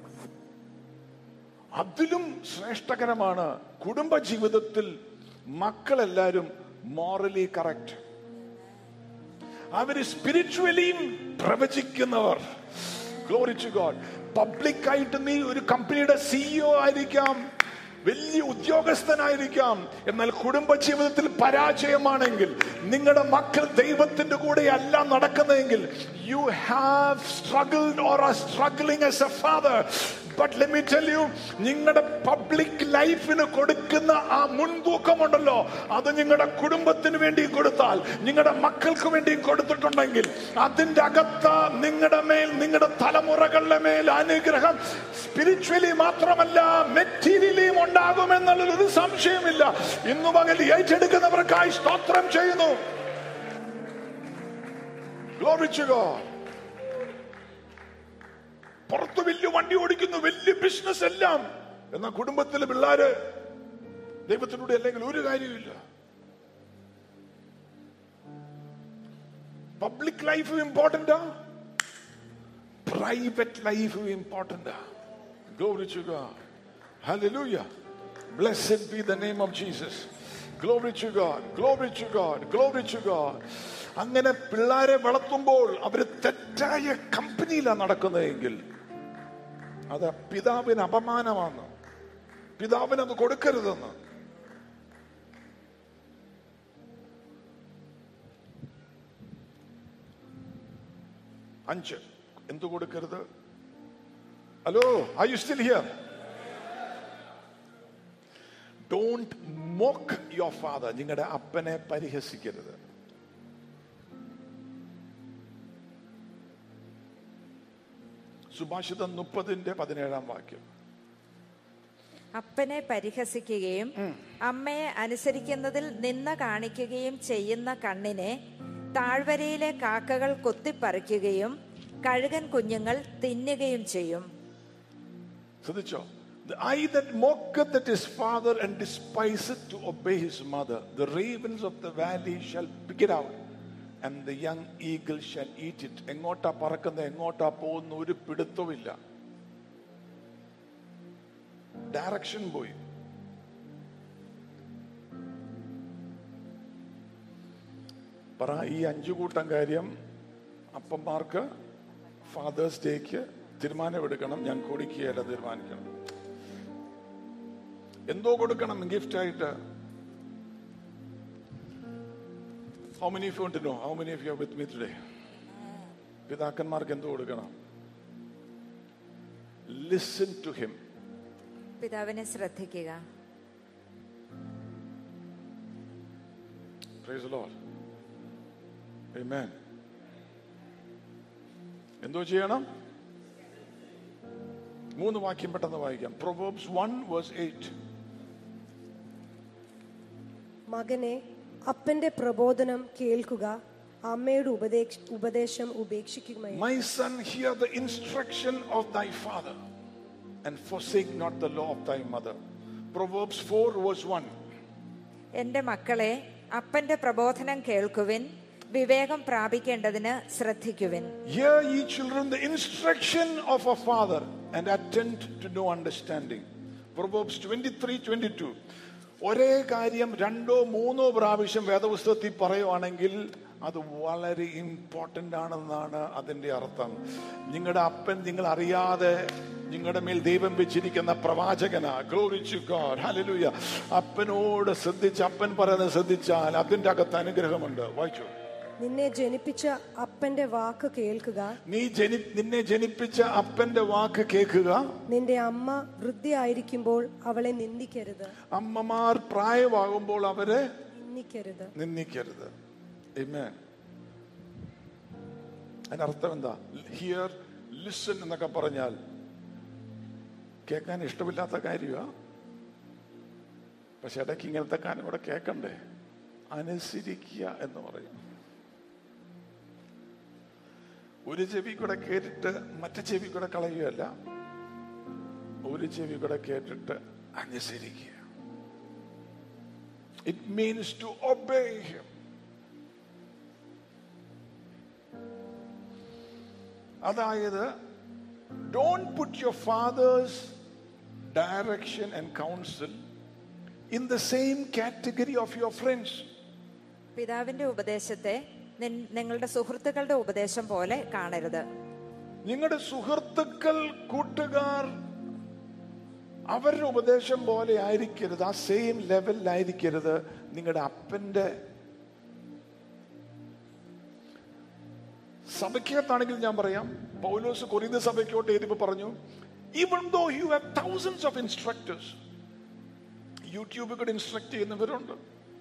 അതിലും ശ്രേഷ്ഠകരമാണ്. കുടുംബ ജീവിതത്തിൽ മക്കളെല്ലാരും മോറലി കറക്റ്റ്, അവര് സ്പിരിച്വലിയും പ്രവചിക്കുന്നവർ. Glory to God. പബ്ലിക്കായിട്ട് നീ ഒരു കമ്പനിയുടെ CEO ആയിരിക്കാം, വലിയ ഉദ്യോഗസ്ഥനായിരിക്കാം, എന്നാൽ കുടുംബ ജീവിതത്തിൽ പരാജയമാണെങ്കിൽ, നിങ്ങളുടെ മക്കൾ ദൈവത്തിന്റെ കൂടെ അല്ല നടക്കുന്നതെങ്കിൽ, you have struggled or are struggling as a father. But let me tell you, നിങ്ങളുടെ പബ്ലിക് ലൈഫിന് കൊടുക്കുന്ന ആ മുൻതൂക്കമുണ്ടല്ലോ, അത് നിങ്ങളുടെ കുടുംബത്തിന് വേണ്ടി കൊടുത്താൽ, നിങ്ങളുടെ മക്കൾക്ക് വേണ്ടി കൊടുത്തിട്ടുണ്ടെങ്കിൽ, അതിന്റെ അകത്ത് നിങ്ങളുടെ മേൽ, നിങ്ങളുടെ തലമുറകളുടെ മേൽ അനുഗ്രഹം സ്പിരിച്വലി മാത്രമല്ല മെറ്റീരിയലിയും ഉണ്ടാകുമെന്നുള്ളൊരു സംശയമില്ല. ഇന്നു പകൽ ഏറ്റെടുക്കുന്നവർക്കായി സ്തോത്രം ചെയ്യുന്നു. Glory to God. പുറത്ത് വലിയ വണ്ടി ഓടിക്കുന്നു, വലിയ ബിസിനസ് എല്ലാം, എന്നാൽ കുടുംബത്തിലെ പിള്ളേര് ദൈവത്തിലൂടെ അല്ലെങ്കിൽ ഒരു കാര്യമില്ല. പബ്ലിക് ലൈഫ് ഇമ്പോർട്ടന്റാ, പ്രൈവറ്റ് ലൈഫ് ഇമ്പോർട്ടന്റാ. Glory to God. Hallelujah. Blessed be the name of Jesus. Glory to God. Glory to God. Glory to God. അങ്ങനെ പിള്ളേരെ വളർത്തുമ്പോൾ അവര് തെറ്റായ കമ്പനിയിലാണ് നടക്കുന്നതെങ്കിൽ അത് പിതാവിന് അപമാനമാണ്. പിതാവിനത് കൊടുക്കരുതെന്ന്. അഞ്ച്, എന്തു കൊടുക്കരുത്? Hello, are you still here? Don't mock your father. നിങ്ങളുടെ അപ്പനെ പരിഹസിക്കരുത്. സുഭാഷിതം 30:17 അപ്പനെ പരിഹസിക്കുകയും അമ്മയെ അനുസരിക്കുന്നതിൽ നിന്ന കാണിക്കുകയും ചെയ്യുന്ന കണ്ണിനെ താഴ്വരയിലെ കാക്കകൾ കൊത്തിപ്പറിക്കുകയും കഴുകൻ കുഞ്ഞുങ്ങൾ തിന്നുകയും ചെയ്യും. ശ്രദ്ധിച്ചോ? The eye that mocketh at his father and despiseth to obey his mother, the ravens of the valley shall pick it out, and the young eagle shall eat it. എങ്ങോട്ടാ പറക്കുന്നത്, എങ്ങോട്ടാ പോകുന്ന ഒരു പിടുത്തവുമില്ല. ഡയറക്ഷൻ പോയി. പറ, ഈ 5 കൂട്ടം കാര്യം അപ്പന്മാർക്ക് ഫാദേഴ്സ് ഡേക്ക് തീരുമാനമെടുക്കണം. ഞാൻ കൊടുക്കുകയല്ല, തീരുമാനിക്കണം. എന്തോ കൊടുക്കണം ഗിഫ്റ്റ് ആയിട്ട്. How many of you want to know? How many of you are with me today? പിതാക്കന്മാർക്ക് എന്തോ കൊടുക്കണം? Listen to him. പിതാവിനെ ശ്രദ്ധിക്കുക. Praise the Lord. Amen. എന്തോ ചെയ്യണം? 3 വാക്യം പെട്ടെന്ന് വായിക്കാം. Proverbs 1:8. മകനെ, അപ്പന്റെ പ്രബോധനം കേൾക്കുക, അമ്മയുടെ ഉപദേശം ഉപേക്ഷിക്കുകയും. My son, hear the instruction of thy father and forsake not the law of thy mother. Proverbs 4:1. എന്റെ മക്കളെ, അപ്പന്റെ പ്രബോധനം കേൾക്കുവിൻ, വിവേകം പ്രാപിക്കേണ്ടതിന് ശ്രദ്ധിക്കുവിൻ. Hear ye children the instruction of a father and attend to know understanding. Proverbs 23:22. ഒരേ കാര്യം 2-3 പ്രാവശ്യം വേദപുസ്തകത്തിൽ പറയുവാണെങ്കിൽ അത് വളരെ ഇമ്പോർട്ടന്റ് ആണെന്നാണ് അതിന്റെ അർത്ഥം. നിങ്ങളുടെ അപ്പൻ നിങ്ങൾ അറിയാതെ നിങ്ങളുടെ മേൽ ദൈവം വെച്ചിരിക്കുന്ന പ്രവാചകനാ. Glory to God. Hallelujah. അപ്പനോട് ശ്രദ്ധിച്ച്, അപ്പൻ പറയുന്നത് ശ്രദ്ധിച്ചാൽ അതിന്റെ അകത്ത് അനുഗ്രഹമുണ്ട്. വായിച്ചു. നിന്നെ ജനിപ്പിച്ച അപ്പന്റെ വാക്ക് കേൾക്കുക. നിന്നെ ജനിപ്പിച്ച അപ്പന്റെ വാക്ക് കേൾക്കുക. നിന്റെ അമ്മ വൃദ്ധയായിരിക്കുമ്പോൾ അവളെ നിന്ദിക്കരുത്. അമ്മമാർ പ്രായമാകുമ്പോൾ അവരെ നിന്ദിക്കരുത്. Amen. അതിനർത്ഥം എന്താ? ഹിയർ, ലിസൺ എന്നൊക്കെ പറഞ്ഞാൽ കേൾക്കാൻ ഇഷ്ടമില്ലാത്ത കാര്യമാണ്. പക്ഷെ ഇടയ്ക്ക് ഇങ്ങനത്തെ കാര്യം കൂടെ കേൾക്കണ്ടേ? അനുസരിക്കുക എന്ന് പറയും. ഒരു ചെവി കൂടെ കേട്ടിട്ട് മറ്റേ ചെവി കൂടെ കളയുകയല്ല, ഒരു ചെവി കൂടെ കേട്ടിട്ട് അനുസരിക്കുക. It means to obey him. അതായത് don't put your father's direction and counsel in the same category of your friends. പിതാവിന്റെ ഉപദേശത്തെ നിങ്ങളുടെ സുഹൃത്തുക്കളുടെ ഉപദേശം പോലെ കാണരുത്. നിങ്ങളുടെ സുഹൃത്തുക്കൾ, കൂട്ടുകാർ, അവരുടെ ഉപദേശം പോലെ ആയിരിക്കരുത്. ആ സെയിം ലെവലിലായിരിക്കരുത് നിങ്ങളുടെ അപ്പന്റെ. സഭയ്ക്കകത്താണെങ്കിൽ ഞാൻ പറയാം, പൗലോസ് കൊരിന്ത സഭയ്ക്കോട്ട് എഴുതിയപ്പോൾ പറഞ്ഞു, even though you have thousands of instructors, യൂട്യൂബിൽ കൂടെ ഇൻസ്ട്രക്ട് ചെയ്യുന്നവരുണ്ട്,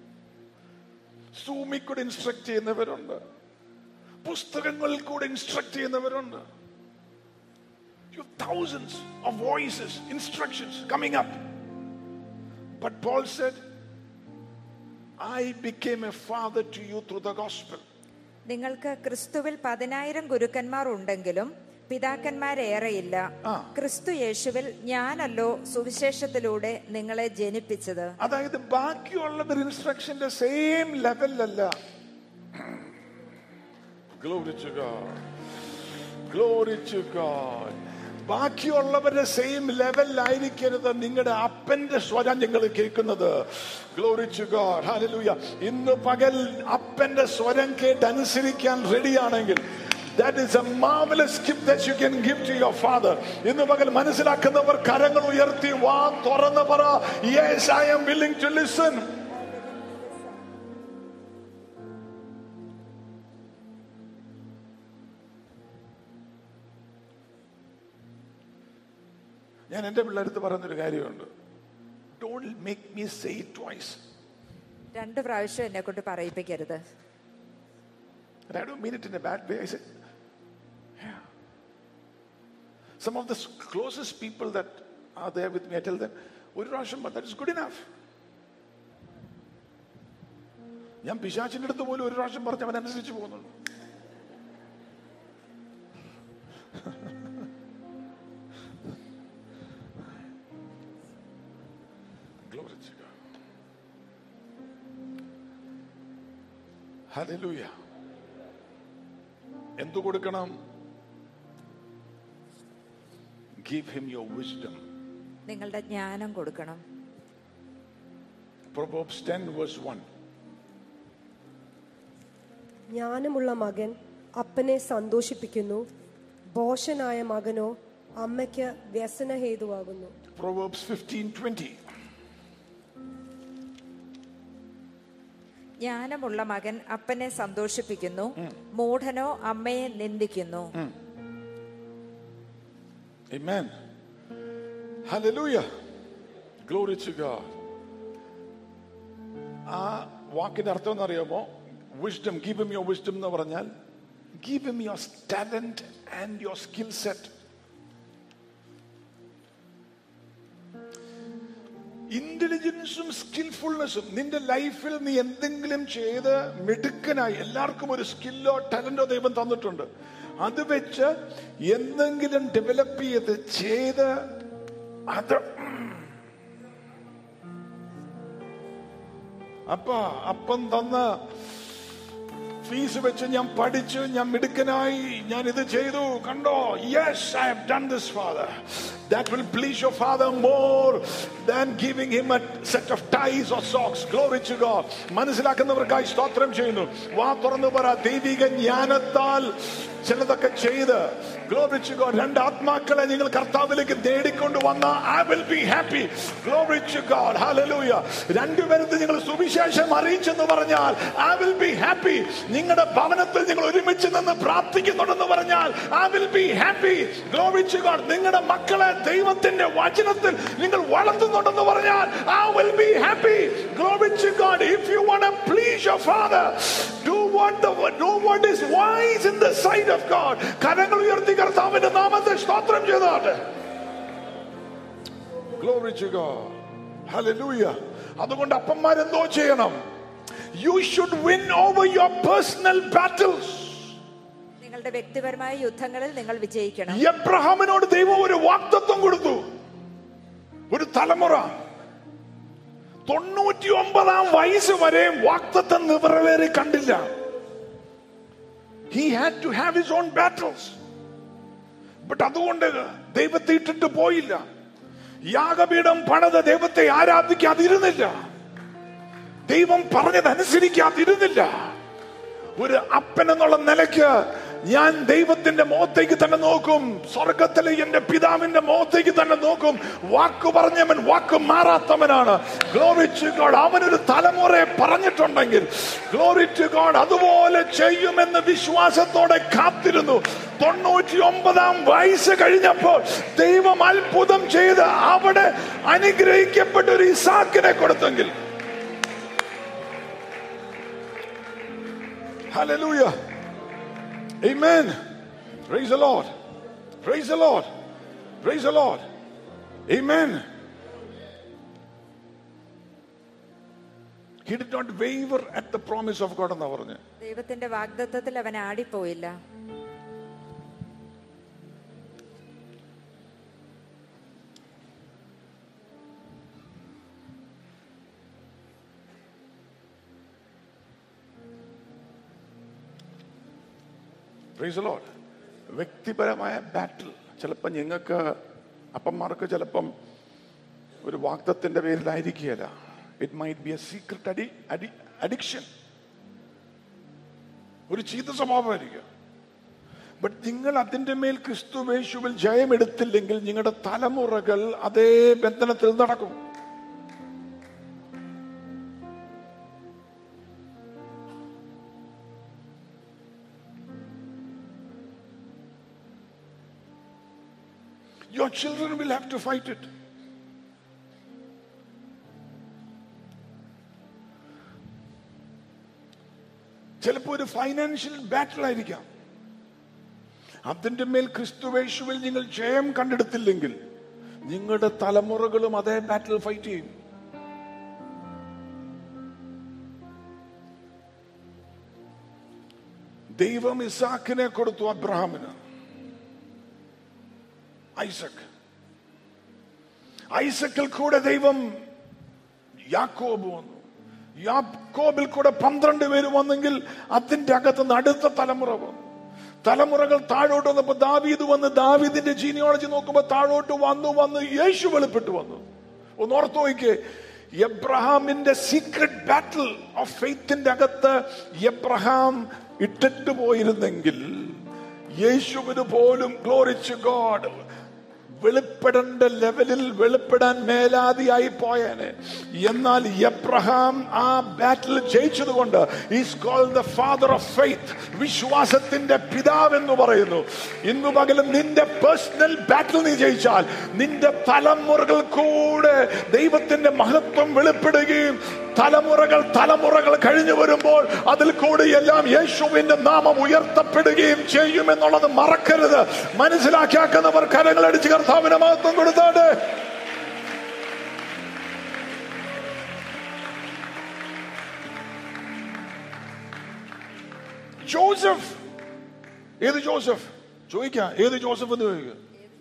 സൂമിൽ കൂടെ ഇൻസ്ട്രക്ട് ചെയ്യുന്നവരുണ്ട്, പുസ്തകങ്ങളിൽ കൂടെ ഇൻസ്ട്രക്ട് ചെയ്യുന്നവരുണ്ട്. You have thousands of voices, instructions coming up. But Paul said, I became a father to you through the gospel. നിങ്ങൾക്ക് ക്രിസ്തുവിൽ 10,000 ഗുരുക്കന്മാർ ഉണ്ടെങ്കിലും പിതാക്കന്മാരേറെയില്ല. ക്രിസ്തു യേശുവിൽ ഞാനല്ലോ സുവിശേഷത്തിലൂടെ നിങ്ങളെ ജനിപ്പിച്ചത്. അതായത് ബാക്കിയുള്ളവർ ഇൻസ്ട്രക്ഷന്റെ സെയിം ലെവലല്ല. Glory to God. Glory to God. ബാക്കിയുള്ളവരുടെ സെയിം ലെവലിലായിരിക്കരുത് നിങ്ങളുടെ അപ്പന്റെ സ്വരം നിങ്ങൾ കേൾക്കുന്നത്. Glory to God. Hallelujah. ഇന്ന് പകൽ അപ്പന്റെ സ്വരം കേട്ട് അനുസരിക്കാൻ റെഡിയാണെങ്കിൽ, that is a marvelous gift that you can give to your father. ഇന്ന് പകൽ മനസ്സിലാക്കുന്നവർ കരങ്ങൾ ഉയർത്തി വാ തുറന്ന് പറ, yes, I am willing to listen. ഞാൻ എന്റെ പിള്ളേരടുത്ത് പറയുന്നൊരു കാര്യമുണ്ട്. Don't make me say it twice. 2 പ്രാവശ്യം എന്നെ കൊണ്ട് പറയിപ്പിക്കരുത്. And I don't mean it in a bad way. I said, yeah. Some of the closest people that are there with me, I tell them, ഒരു പ്രാവശ്യം that is good enough. ഞാൻ പിശാചിന്റെ അടുത്ത് പോലും ഒരു പ്രാവശ്യം പറഞ്ഞ് അവൻ അനുസരിച്ച് പോകുന്നുള്ളൂ. Glory to God. Hallelujah. എന്തു കൊടുക്കണം? Give him your wisdom. നിങ്ങളുടെ ജ്ഞാനം കൊടുക്കണം. Proverbs 10 verse 1. ജ്ഞാനമുള്ള മകൻ അപ്പനെ സന്തോഷിപ്പിക്കുന്നു, ഭോഷനായ മകനോ അമ്മയ്ക്ക് വ്യസനഹേതുവാകുന്നു. Proverbs 15:20. ജ്ഞാനമുള്ള മകൻ അപ്പനെ സന്തോഷിപ്പിക്കുന്നു, മൂഢനോ അമ്മയെ നിന്ദിക്കുന്നു. Amen. Hallelujah. Glory to God. ആ വാക്കിന്റെ അർത്ഥം എന്നറിയാമോ? Wisdom, give him your wisdom എന്ന് പറഞ്ഞാൽ give him your talent and your skill set. ഇന്റലിജൻസും സ്കിൽഫുൾനെസ്സും നിന്റെ ലൈഫിൽ നീ എന്തെങ്കിലും ചെയ്ത് മിടുക്കനായി, എല്ലാവർക്കും ഒരു സ്കില്ലോ ടാലന്റോ ദൈവം തന്നിട്ടുണ്ട്. അത് വെച്ച് എന്തെങ്കിലും ഡെവലപ്പ് ചെയ്ത് അത് അപ്പം തന്ന ഫീസ് വെച്ച് ഞാൻ പഠിച്ചു, ഞാൻ മിടുക്കനായി, ഞാൻ ഇത് ചെയ്തു, കണ്ടോ, yes, I have done this, Father. That will please your Father more than giving him a set of ties or socks. Glory to God. മനസ്സിലാക്കുന്നവർക്കായി സ്തോത്രം ചെയ്യുന്നു. വാ തുറന്നു പറ, ദൈവിക ജ്ഞാനത്താൽ ചിലതൊക്കെ ചെയ്ത്, Glory to God, 2 ആത്മാക്കളെ നിങ്ങൾ കർത്താവിലേക്ക് നേടിക്കൊണ്ട് വന്ന I will be happy. Glory to God. Hallelujah. 2 പേർക്ക് നിങ്ങൾ സുവിശേഷം അറിയിച്ചെന്ന് പറഞ്ഞാൽ I will be happy. നിങ്ങളുടെ ഭവനത്തിൽ നിങ്ങൾ ഒരുമിച്ച് നിന്ന് പ്രാർത്ഥിക്കുന്നുണ്ടെന്ന് പറഞ്ഞാൽ I will be happy. Glory to God. നിങ്ങളുടെ മക്കളെ ദൈവത്തിന്റെ വചനത്തിൽ നിങ്ങൾ വളർത്തുന്നുണ്ടെന്ന് പറഞ്ഞാൽ I will be happy. Glory to God. If you want to please your Father, do what is wise in the sight of God. കരങ്ങൾ ഉയർത്തി കർത്താവിന്റെ നാമത്തെ സ്തോത്രം ചെയ്താട്ടെ. Glory to God. Hallelujah. അതുകൊണ്ട് അപ്പന്മാരെന്തോ ചെയ്യണം? You should win over your personal battles. നിങ്ങളുടെ വ്യക്തിപരമായ യുദ്ധങ്ങളിൽ നിങ്ങൾ വിജയിക്കണം. എബ്രഹാമിനോട് ദൈവം ഒരു വാഗ്ദത്തം കൊടുത്തു. ഒരു തലമുറ 99 വയസ്സ് വരെ വാഗ്ദത്തം നിറവേറി കണ്ടില്ല. He had to have his own battles. But അതുകൊണ്ട് ദൈവത്തെ ഇട്ടിട്ട് പോയില്ല. യാഗപീഠം പണിത് ദൈവത്തെ ആരാധിക്കാതിരുന്നില്ല. ദൈവം പറഞ്ഞതനുസരിക്കാതിരുന്നില്ല. ഒരു അപ്പൻ എന്നുള്ള നിലയ്ക്ക് ഞാൻ ദൈവത്തിന്റെ മുഖത്തേക്ക് തന്നെ നോക്കും, സ്വർഗത്തിലെ എന്റെ പിതാവിന്റെ മുഖത്തേക്ക് തന്നെ നോക്കും. വാക്ക് പറഞ്ഞവൻ വാക്ക് മാറാത്തവനാണ്. Glory to God. അവനൊരു തലമുറയെ പറഞ്ഞിട്ടുണ്ടെങ്കിൽ Glory to God അതുപോലെ ചെയ്യുമെന്ന് വിശ്വാസത്തോടെ കാത്തിരുന്നു. 99 വയസ്സ് കഴിഞ്ഞപ്പോൾ ദൈവം അത്ഭുതം ചെയ്ത് അവിടെ അനുഗ്രഹിക്കപ്പെട്ട ഒരു ഇസാക്കിനെ കൊടുത്തെങ്കിൽ, Hallelujah. Amen. Praise the Lord. Praise the Lord. Praise the Lord. Amen. He did not waver at the promise of God എന്ന് പറഞ്ഞു. ദൈവത്തിന്റെ വാഗ്ദത്തത്തിൽ അവൻ ആടിപ്പോയില്ല. Praise the Lord. വ്യക്തിപരമായ ബാറ്റിൽ ചിലപ്പോൾ നിങ്ങൾക്ക് അപ്പന്മാർക്ക് ചിലപ്പം ഒരു വാഗ്ദത്തിന്റെ പേരിലായിരിക്കുകയില്ല. It might be a secret addiction, ഒരു ചീത്ത സ്വഭാവമായിരിക്കും. ബട്ട് നിങ്ങൾ അതിന്റെ മേൽ ക്രിസ്തുവേശുവിൽ ജയമെടുത്തില്ലെങ്കിൽ നിങ്ങളുടെ തലമുറകൾ അതേ ബന്ധനത്തിൽ നടക്കും. Your children will have to fight it. ചിലപ്പോൾ ഒരു ഫൈനാൻഷ്യൽ ബാറ്റിൽ ആയിരിക്കാം. അതിന്റെ മേൽ ക്രിസ്തുവേശുവിൽ നിങ്ങൾ ജയം കണ്ടെടുത്തില്ലെങ്കിൽ നിങ്ങളുടെ തലമുറകളും അതേ ബാറ്റിൽ ഫൈറ്റ് ചെയ്യും. ദൈവം ഇസാക്കിനെ കൊടുത്തു അബ്രഹാമിന്. ഐസക്കിൽ കൂടെ ദൈവം യാക്കോബ് വന്നു. യാക്കോബിൽ കൂടെ 12 പേര് വന്നെങ്കിൽ അതിന്റെ അകത്തുനിന്ന് അടുത്ത തലമുറ വന്നു. തലമുറകൾ താഴോട്ട് വന്നപ്പോ ദാവീദ് വന്ന്, ദാവീദിന്റെ ജീനിയോളജി നോക്കുമ്പോ താഴോട്ട് വന്ന് യേശു വെളിപ്പെട്ടു വന്നു. ഒന്ന് ഓർത്തു നോക്കിക്കേ, എബ്രഹാമിന്റെ സീക്രട്ട് ബാറ്റിൽ ഓഫ് ഫെയ്ത്തിന്റെ അകത്ത് എബ്രഹാം ഇട്ടിട്ട് പോയിരുന്നെങ്കിൽ യേശുവിന് പോലും, ഗ്ലോറി ടു ഗോഡ്, വെളിപ്പെടേണ്ട ലെവലിൽ വെളിപ്പെടാൻ മേലാതിയായി പോയേനെ. എന്നാൽ എബ്രഹാം ആ ബാറ്റിൽ ജയിച്ചതുകൊണ്ട് is called the father of faith, വിശ്വാസത്തിന്റെ പിതാവ് എന്ന് പറയുന്നു. ഇന്നു പകലും നിന്റെ പേഴ്സണൽ ബാറ്റിൽ നീ ജയിച്ചാൽ നിന്റെ തലമുറകൾ കൂടെ ദൈവത്തിന്റെ മഹത്വം വെളിപ്പെടുകയും തലമുറകൾ കഴിഞ്ഞു വരുമ്പോൾ അതിൽ കൂടി എല്ലാം യേശുവിന്റെ നാമം ഉയർത്തപ്പെടുകയും ചെയ്യുമെന്നുള്ളത് മറക്കരുത്. മനസ്സിലാക്കിയാക്കുന്നവർ കരങ്ങളടിച്ച് കർത്താവിന് മഹത്വം കൊടുത്താട്ടെ. ജോസഫ്, ഏത് ജോസഫ് ചോദിക്കാം, ഏത് ജോസഫ് എന്ന് ചോദിക്കുക.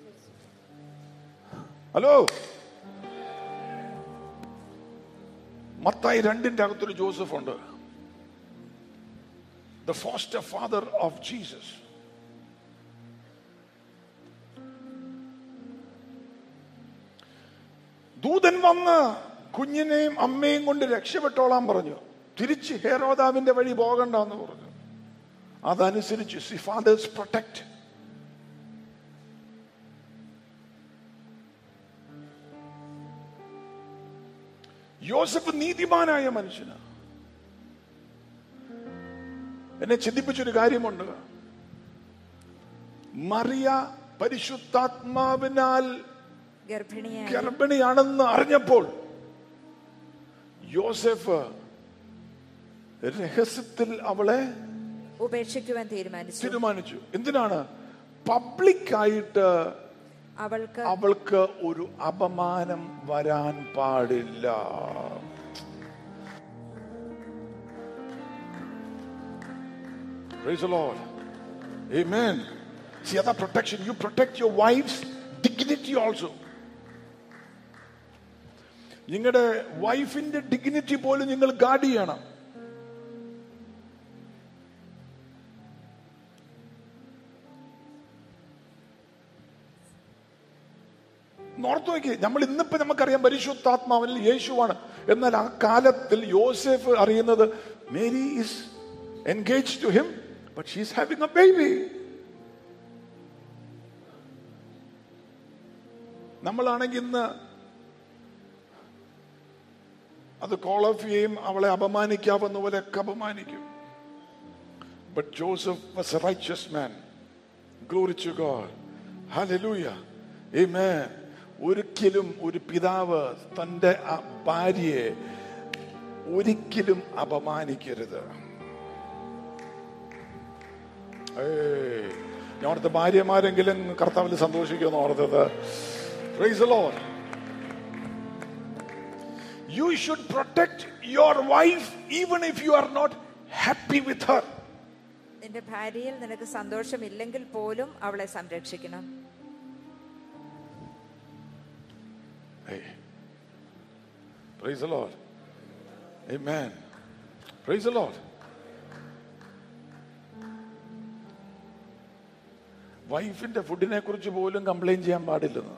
ഹലോ, മത്തായി 2 അകത്തൊരു ജോസഫ് ഉണ്ട്, the foster father of Jesus. ദൂതൻ വന്ന് കുഞ്ഞിനെയും അമ്മയും കൊണ്ട് രക്ഷപ്പെട്ടോളാൻ പറഞ്ഞു. തിരിച്ച് ഹെരോദാവിന്റെ വഴി പോകണ്ടെന്ന് പറഞ്ഞു. അതനുസരിച്ച് ഫാദേഴ്സ് പ്രൊട്ടക്ട്. യോസഫ് നീതിമാനായ മനുഷ്യനാണ്. എന്നെ ചിന്തിപ്പിച്ചൊരു കാര്യമുണ്ട്. മറിയ പരിശുദ്ധാത്മാവിനാൽ ഗർഭിണിയാണെന്ന് അറിഞ്ഞപ്പോൾ യോസഫ് രഹസ്യത്തിൽ അവളെ ഉപേക്ഷിക്കുവാൻ തീരുമാനിച്ചു. എന്തിനാണ്? പബ്ലിക്കായിട്ട് അവൾക്ക് ഒരു അപമാനം വരാൻ പാടില്ല. Praise the Lord. Amen. See other protection. You protect your wife's dignity also. നിങ്ങളുടെ വൈഫിന്റെ ഡിഗ്നിറ്റി പോലും നിങ്ങൾ ഗാർഡ് ചെയ്യണം. ഓർത്തു നോക്കി, നമ്മൾ ഇന്നിപ്പോ നമുക്കറിയാം പരിശുദ്ധാത്മാവിൽ യേശുവാണ്. എന്നാൽ ആ കാലത്തിൽ യോസേഫ് അറിയുന്നത് Mary is engaged to him, but she is having a baby. നമ്മളാണെങ്കിൽ ഇന്ന് അത് കോൾ ഓഫ് ചെയ്യും, അവളെ അപമാനിക്കാവുന്ന പോലെയൊക്കെ അപമാനിക്കും. But Joseph was a righteous man. Glory to God. Hallelujah. Amen. ഒരിക്കലും ഒരു പിതാവ് തന്റെ ഭാര്യയെ ഒരിക്കലും അപമാനിക്കരുത്. ഞാൻ ഓർത്ത ഭാര്യമാരെങ്കിലും കർത്താവിൽ സന്തോഷിക്കുമെന്ന് ഓർത്തത്. Praise the Lord. You should protect your wife even if you are not happy with her. നിന്റെ ഭാര്യയിൽ നിനക്ക് സന്തോഷമില്ലെങ്കിൽ പോലും അവളെ സംരക്ഷിക്കണം. Hey. Praise the Lord. Amen. Praise the Lord. വൈഫിന്റെ ഫുഡിനെ കുറിച്ച് പോലും കംപ്ലൈന്റ് ചെയ്യാൻ പാടില്ലെന്ന്.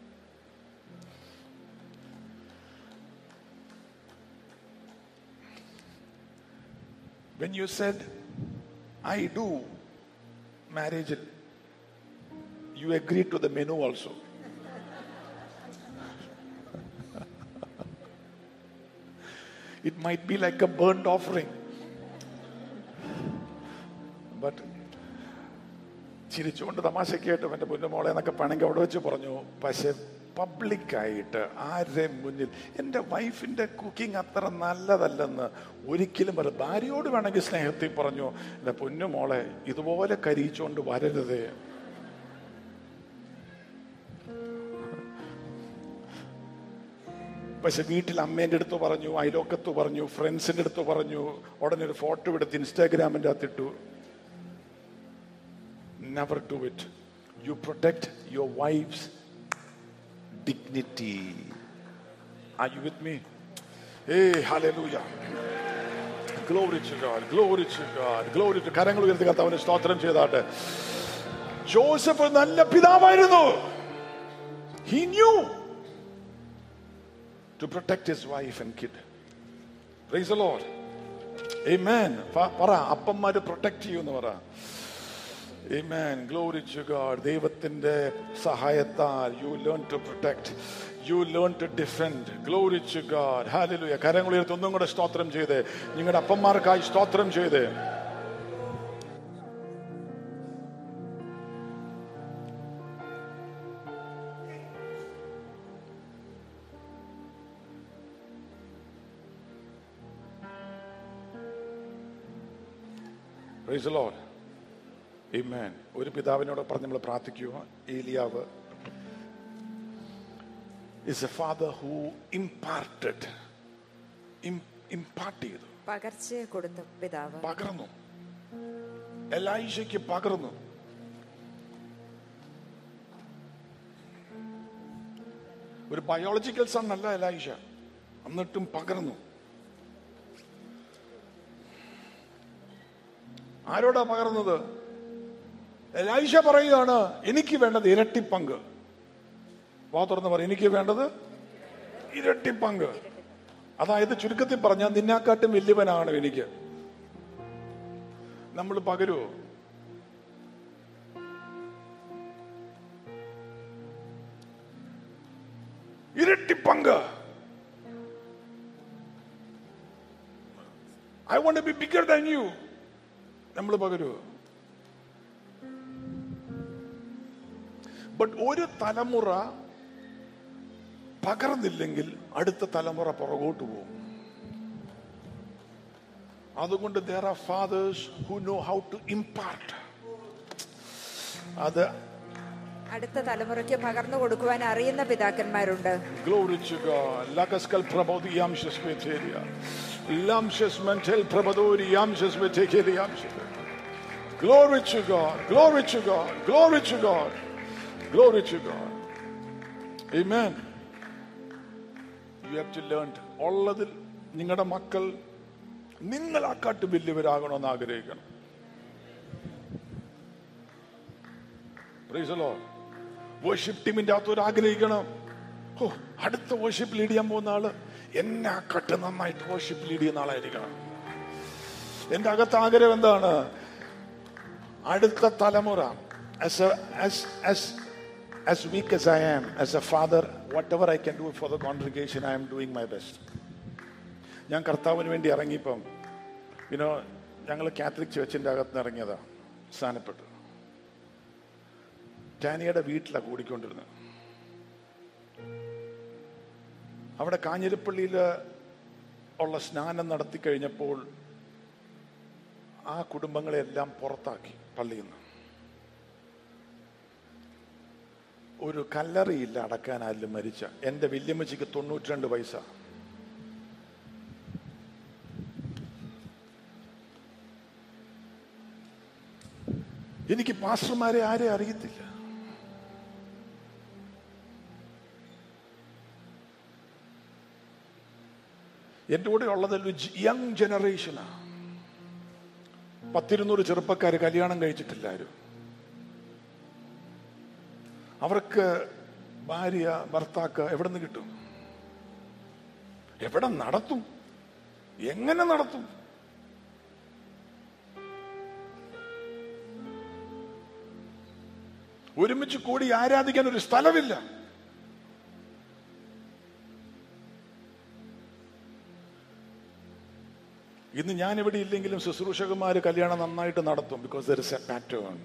When you said, I do, marriage, you agreed to the menu also. It might be like a burnt offering. But ചിരിച്ചുകൊണ്ട് തമാശക്കായിട്ട് എൻ്റെ പൊന്നുമോളെ എന്നൊക്കെ പണെങ്കിൽ അവിടെ വെച്ച് പറഞ്ഞു. പക്ഷെ പബ്ലിക്കായിട്ട് ആരുടെയും മുന്നിൽ എൻ്റെ വൈഫിൻ്റെ കുക്കിംഗ് അത്ര നല്ലതല്ലെന്ന് ഒരിക്കലും പറയും. ഭാര്യയോട് വേണമെങ്കിൽ സ്നേഹത്തിൽ പറഞ്ഞു, എൻ്റെ പൊന്നുമോളെ ഇതുപോലെ കരിയിച്ചുകൊണ്ട് വരരുതേ. പക്ഷെ വീട്ടിൽ അമ്മേൻ്റെ അടുത്ത് പറഞ്ഞു, അയലോക്കത്ത് പറഞ്ഞു, ഫ്രണ്ട്സിൻ്റെ അടുത്ത് പറഞ്ഞു, ഉടനെ ഒരു ഫോട്ടോ എടുത്ത് ഇൻസ്റ്റാഗ്രാമിൻ്റെ അകത്തിട്ടു. Never do it. You protect your wife's dignity. Are you with me? Hey, hallelujah. Glory to God. Glory to God. Glory to God. കരങ്ങൾ ഉയർത്തി കർത്താവിനെ സ്തോത്രം ചെയ്താട്ടെ. ജോസഫ് നല്ല പിതാവായിരുന്നു. He knew to protect his wife and kid. Praise the Lord. Amen. പറ, അപ്പന്മാര് protect ചെയ്യുമെന്ന് പറ. Amen. Glory to God. ദൈവത്തിന്റെ സഹായത്താൽ you learn to protect. You learn to defend. Glory to God. Hallelujah. കരങ്ങൾ ഉയർത്തി ഒന്നും കൂടെ സ്തോത്രം ചെയ്തേ. നിങ്ങളുടെ അപ്പന്മാർക്കായി സ്തോത്രം ചെയ്തേ. Praise the Lord. Amen. ഒരു പിതാവിനോട് പറഞ്ഞ് നമ്മൾ പ്രാർത്ഥിക്കുക. ഏലിയാവ് is a father who imparted, impart ചെയ്തു, പകർച്ചയെ കൊടുത്തു പിതാവ്. പകർന്നു. എലൈഷയ്ക്ക് പകർന്നു. ഒരു ബയോളജിക്കൽ സൺ അല്ല എലൈഷ, എന്നിട്ടും പകർന്നു. ആരോടാ പകർന്നത്? എലൈഷ പറയുകയാണ്, എനിക്ക് വേണ്ടത് ഇരട്ടി പങ്ക്. വാ തുറന്ന് പറ, എനിക്ക് വേണ്ടത് ഇരട്ടി പങ്ക്. അതായത് ചുരുക്കത്തിൽ പറഞ്ഞാൽ നിന്നെക്കാട്ടും വലിയവനാണ് എനിക്ക്. നമ്മൾ പകരുവോ? ഇരട്ടി പങ്ക്. I want to be bigger than you. നമ്മൾ പകരുവോ? ബട്ട് ഒരു തലമുറ പകർന്നില്ലെങ്കിൽ അടുത്ത തലമുറ പുറകോട്ട് പോകും. അതുകൊണ്ട് there are fathers who know how to impart. അത് അടുത്ത തലമുറയ്ക്ക് പകർന്നു കൊടുക്കുവാൻ അറിയുന്ന പിതാക്കന്മാരുണ്ട്. Glory to God. Lakaskal prabodiyam shesveteria. Lamshes mental prabodiyam shesveteria. Glory to God. Glory to God. Glory to God. Glory to God. Amen. You have to learn. ഉള്ളതിൽ നിങ്ങളുടെ മക്കൾ നിങ്ങളാക്കാട്ട് വലിയവരാകണമെന്ന് ആഗ്രഹിക്കണം. Praise the Lord. വർഷിപ്പ് ടീമിന്റെ അകത്ത് ആഗ്രഹിക്കണം, അടുത്ത worship lead ചെയ്യാൻ പോകുന്ന ആള് എന്നെ ആക്കട്ട് നന്നായിട്ട് വർഷിപ്പ് ലീഡ് ചെയ്യുന്ന ആളായിരിക്കണം. എന്റെ അകത്ത് ആഗ്രഹം എന്താണ്? അടുത്ത തലമുറ as weak as I am, as a father, whatever I can do for the congregation, I am doing my best. ഞാൻ കർത്താവിന് വേണ്ടി ഇറങ്ങിയപ്പം ഞങ്ങൾ കാത്തലിക് ചർച്ചിന്റെ അകത്ത് നിന്ന് ഇറങ്ങിയതാ. സ്ഥാനപ്പെട്ടു ടാനിയുടെ വീട്ടിലാണ് കൂടിക്കൊണ്ടിരുന്നത്. അവിടെ കാഞ്ഞിരപ്പള്ളിയിൽ ഉള്ള സ്നാനം നടത്തി കഴിഞ്ഞപ്പോൾ ആ കുടുംബങ്ങളെല്ലാം പുറത്താക്കി പള്ളിയിൽ നിന്ന്. ഒരു കല്ലറിയില്ല അടക്കാൻ ആരിലും മരിച്ച. എൻ്റെ വല്യമ്മച്ചിക്ക് 92 വയസ്സാ. എനിക്ക് പാസ്റ്റർമാരെ ആരെ അറിയത്തില്ല. എൻ്റെ കൂടെ ഉള്ളതൊരു യങ് ജനറേഷനാ. 100-200 ചെറുപ്പക്കാർ കല്യാണം കഴിച്ചിട്ടില്ലാരും. അവർക്ക് ഭാര്യ ഭർത്താക്ക് എവിടെ നിന്ന് കിട്ടും? എവിടെ നടത്തും? എങ്ങനെ നടത്തും? ഒരുമിച്ച് കൂടി ആരാധിക്കാൻ ഒരു സ്ഥലമില്ല. ഇന്ന് ഞാൻ ഇവിടെ ഇല്ലെങ്കിലും ശുശ്രൂഷകന്മാര് കല്യാണം നന്നായിട്ട് നടത്തും. Because there is a pattern.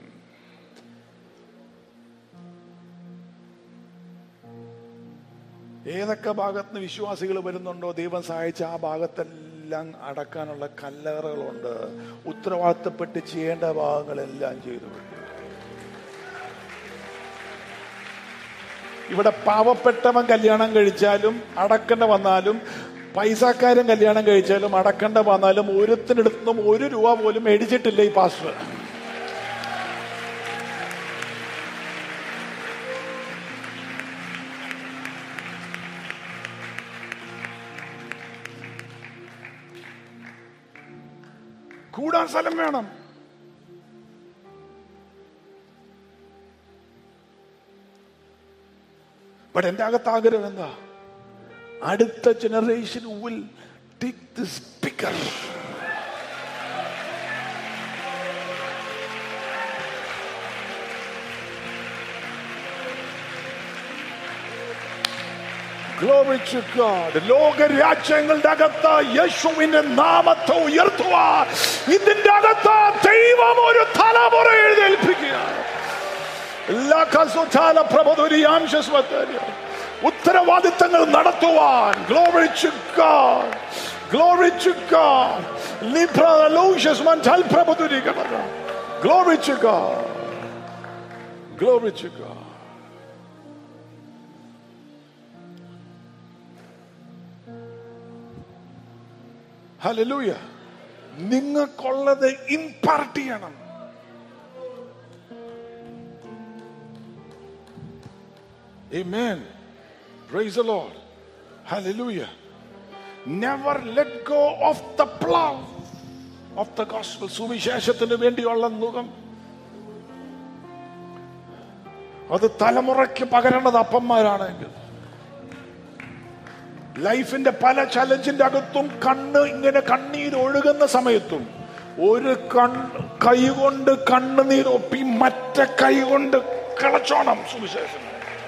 ഏതൊക്കെ ഭാഗത്ത് നിന്ന് വിശ്വാസികൾ വരുന്നുണ്ടോ ദൈവം സഹായിച്ച ആ ഭാഗത്തെല്ലാം അടക്കാനുള്ള കല്ലറകളുണ്ട്. ഉത്തരവാദിത്തപ്പെട്ട് ചെയ്യേണ്ട ഭാഗങ്ങളെല്ലാം ചെയ്തു. ഇവിടെ പാവപ്പെട്ടവൻ കല്യാണം കഴിച്ചാലും അടക്കേണ്ട വന്നാലും, പൈസക്കാരൻ കല്യാണം കഴിച്ചാലും അടക്കേണ്ട വന്നാലും ഒരുത്തിനടുത്തും 1 രൂപ പോലും മേടിച്ചിട്ടില്ല ഈ പാസ്റ്റർ. കൂടാൻ സ്ഥലം വേണം. ബട്ട് എന്റെ അകത്ത് ആഗ്രഹം എന്താ? അടുത്ത generation will take this bigger. Glory to God. ലോകരാജ്യങ്ങളുടെ അകത്ത് യേശുവിന്റെ നാമത്തെ ഉയർത്തുവാൻ ഇതിന്റെ അകത്ത് ദൈവം ഒരു തലമുറ എഴുന്നേൽപ്പിക്കുക. ഉത്തരവാദിത്തങ്ങൾ നടത്തുവാൻ. Glory to God. Glory to God. Glory to God. Glory to God. Hallelujah. നിങ്ങൾക്കുള്ളത് ഇംപാർട്ട് ചെയ്യണം. Amen. Praise the Lord. Hallelujah. Never let go of the plow of the gospel. സുവിശേഷത്തിന് വേണ്ടിയുള്ള നുകം അത് തലമുറയ്ക്ക് പകരണത് അപ്പന്മാരാണെങ്കിൽ, ലൈഫിന്റെ പല ചലഞ്ചിന്റെ അകത്തും ഇങ്ങനെ കണ്ണീരൊഴുകുന്ന സമയത്തും ഒരു കൈ കൊണ്ട് കണ്ണുനീരൊപ്പി മറ്റേ കൈ കൊണ്ട് കളച്ചോണം സുവിശേഷം.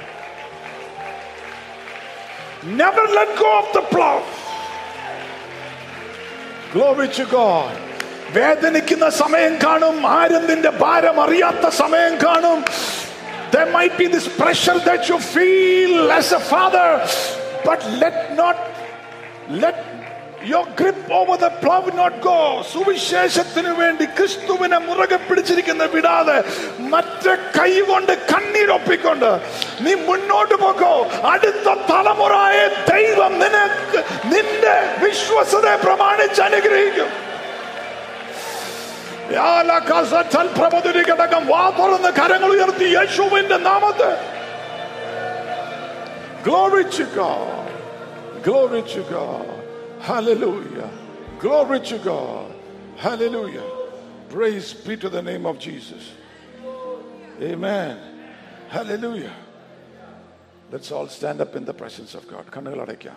Never let go of the plow. Glory to God. വേദനിക്കുന്ന സമയം കാണും. ആരും നിന്റെ ഭാരം അറിയാത്ത സമയം കാണും. There might be this pressure that you feel as a father, but let your grip over the plow not go. സുവിശേഷത്തിന് വേണ്ടി ക്രിസ്തുവിനെ മുറുകെ പിടിച്ചിരിക്കുന്ന വിടാതെ മറ്റേ കൈ കൊണ്ട് കണ്ണീരൊപ്പിക്കൊണ്ട് നീ മുന്നോട്ട് പോകോ. അടുത്ത തലമുറയെ ദൈവം നിന്റെ വിശ്വസതയെ പ്രമാണിച്ച് അനുഗ്രഹിക്കും. വാ തുറന്ന് കരങ്ങൾ ഉയർത്തി യേശുവിന്റെ നാമത്തെ. Glory to God. Glory to God. Hallelujah. Glory to God. Hallelujah. Praise be to the name of Jesus. Amen. Hallelujah. Let's all stand up in the presence of God. കണ്ണുകൾ അടയ്ക്കാം.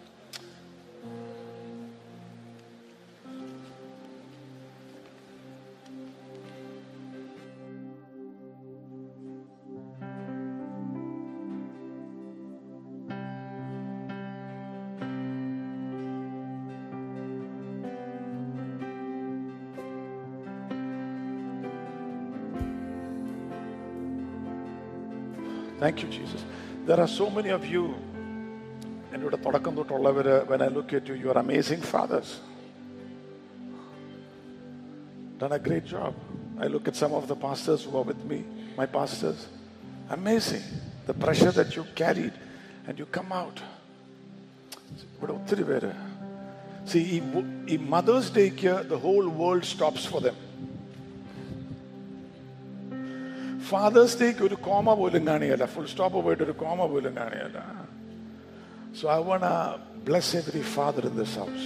Thank you, Jesus. There are so many of you, and when I look at you, you are amazing fathers. Done a great job. I look at some of the pastors who are with me, my pastors. Amazing. The pressure that you carried, and you come out. See, in Mother's Day, the whole world stops for them. Father's Day ഒരു comma പോലും കാണിയല്ല, full stop പോയിട്ട് ഒരു comma പോലും കാണിയല്ല. So I want to bless every father in this house.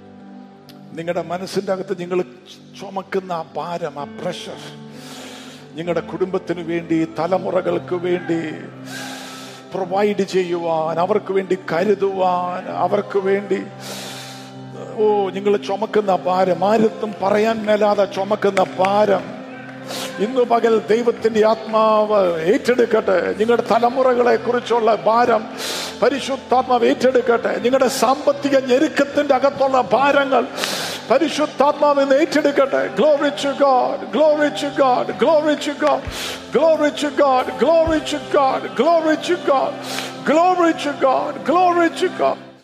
നിങ്ങളുടെ മനസ്സിന്റെ അകത്ത് നിങ്ങൾ ചുമക്കുന്ന ആ ഭാരം, ആ പ്രഷർ, നിങ്ങളുടെ കുടുംബത്തിന് വേണ്ടി, തലമുറകൾക്ക് വേണ്ടി പ്രൊവൈഡ് ചെയ്യുവാൻ, അവർക്ക് വേണ്ടി കരുതുവാൻ, അവർക്ക് വേണ്ടി നിങ്ങൾ ചുമക്കുന്ന ഭാരം, ആരത്തും പറയാൻ മേലാതെ ചുമക്കുന്ന ഭാരം ഇന്നു പകൽ ദൈവത്തിന്റെ ആത്മാവ് ഏറ്റെടുക്കട്ടെ. നിങ്ങളുടെ തലമുറകളെ കുറിച്ചുള്ള ഭാരം പരിശുദ്ധാത്മാവ് ഏറ്റെടുക്കട്ടെ. നിങ്ങളുടെ സാമ്പത്തിക ഞെരുക്കത്തിന്റെ അകത്തുള്ള ഭാരങ്ങൾ പരിശുദ്ധാത്മാവ് ഏറ്റെടുക്കട്ടെ. Glory to God, glory to God, glory to God, glory to God, glory to God, glory to God, glory to God, glory to God.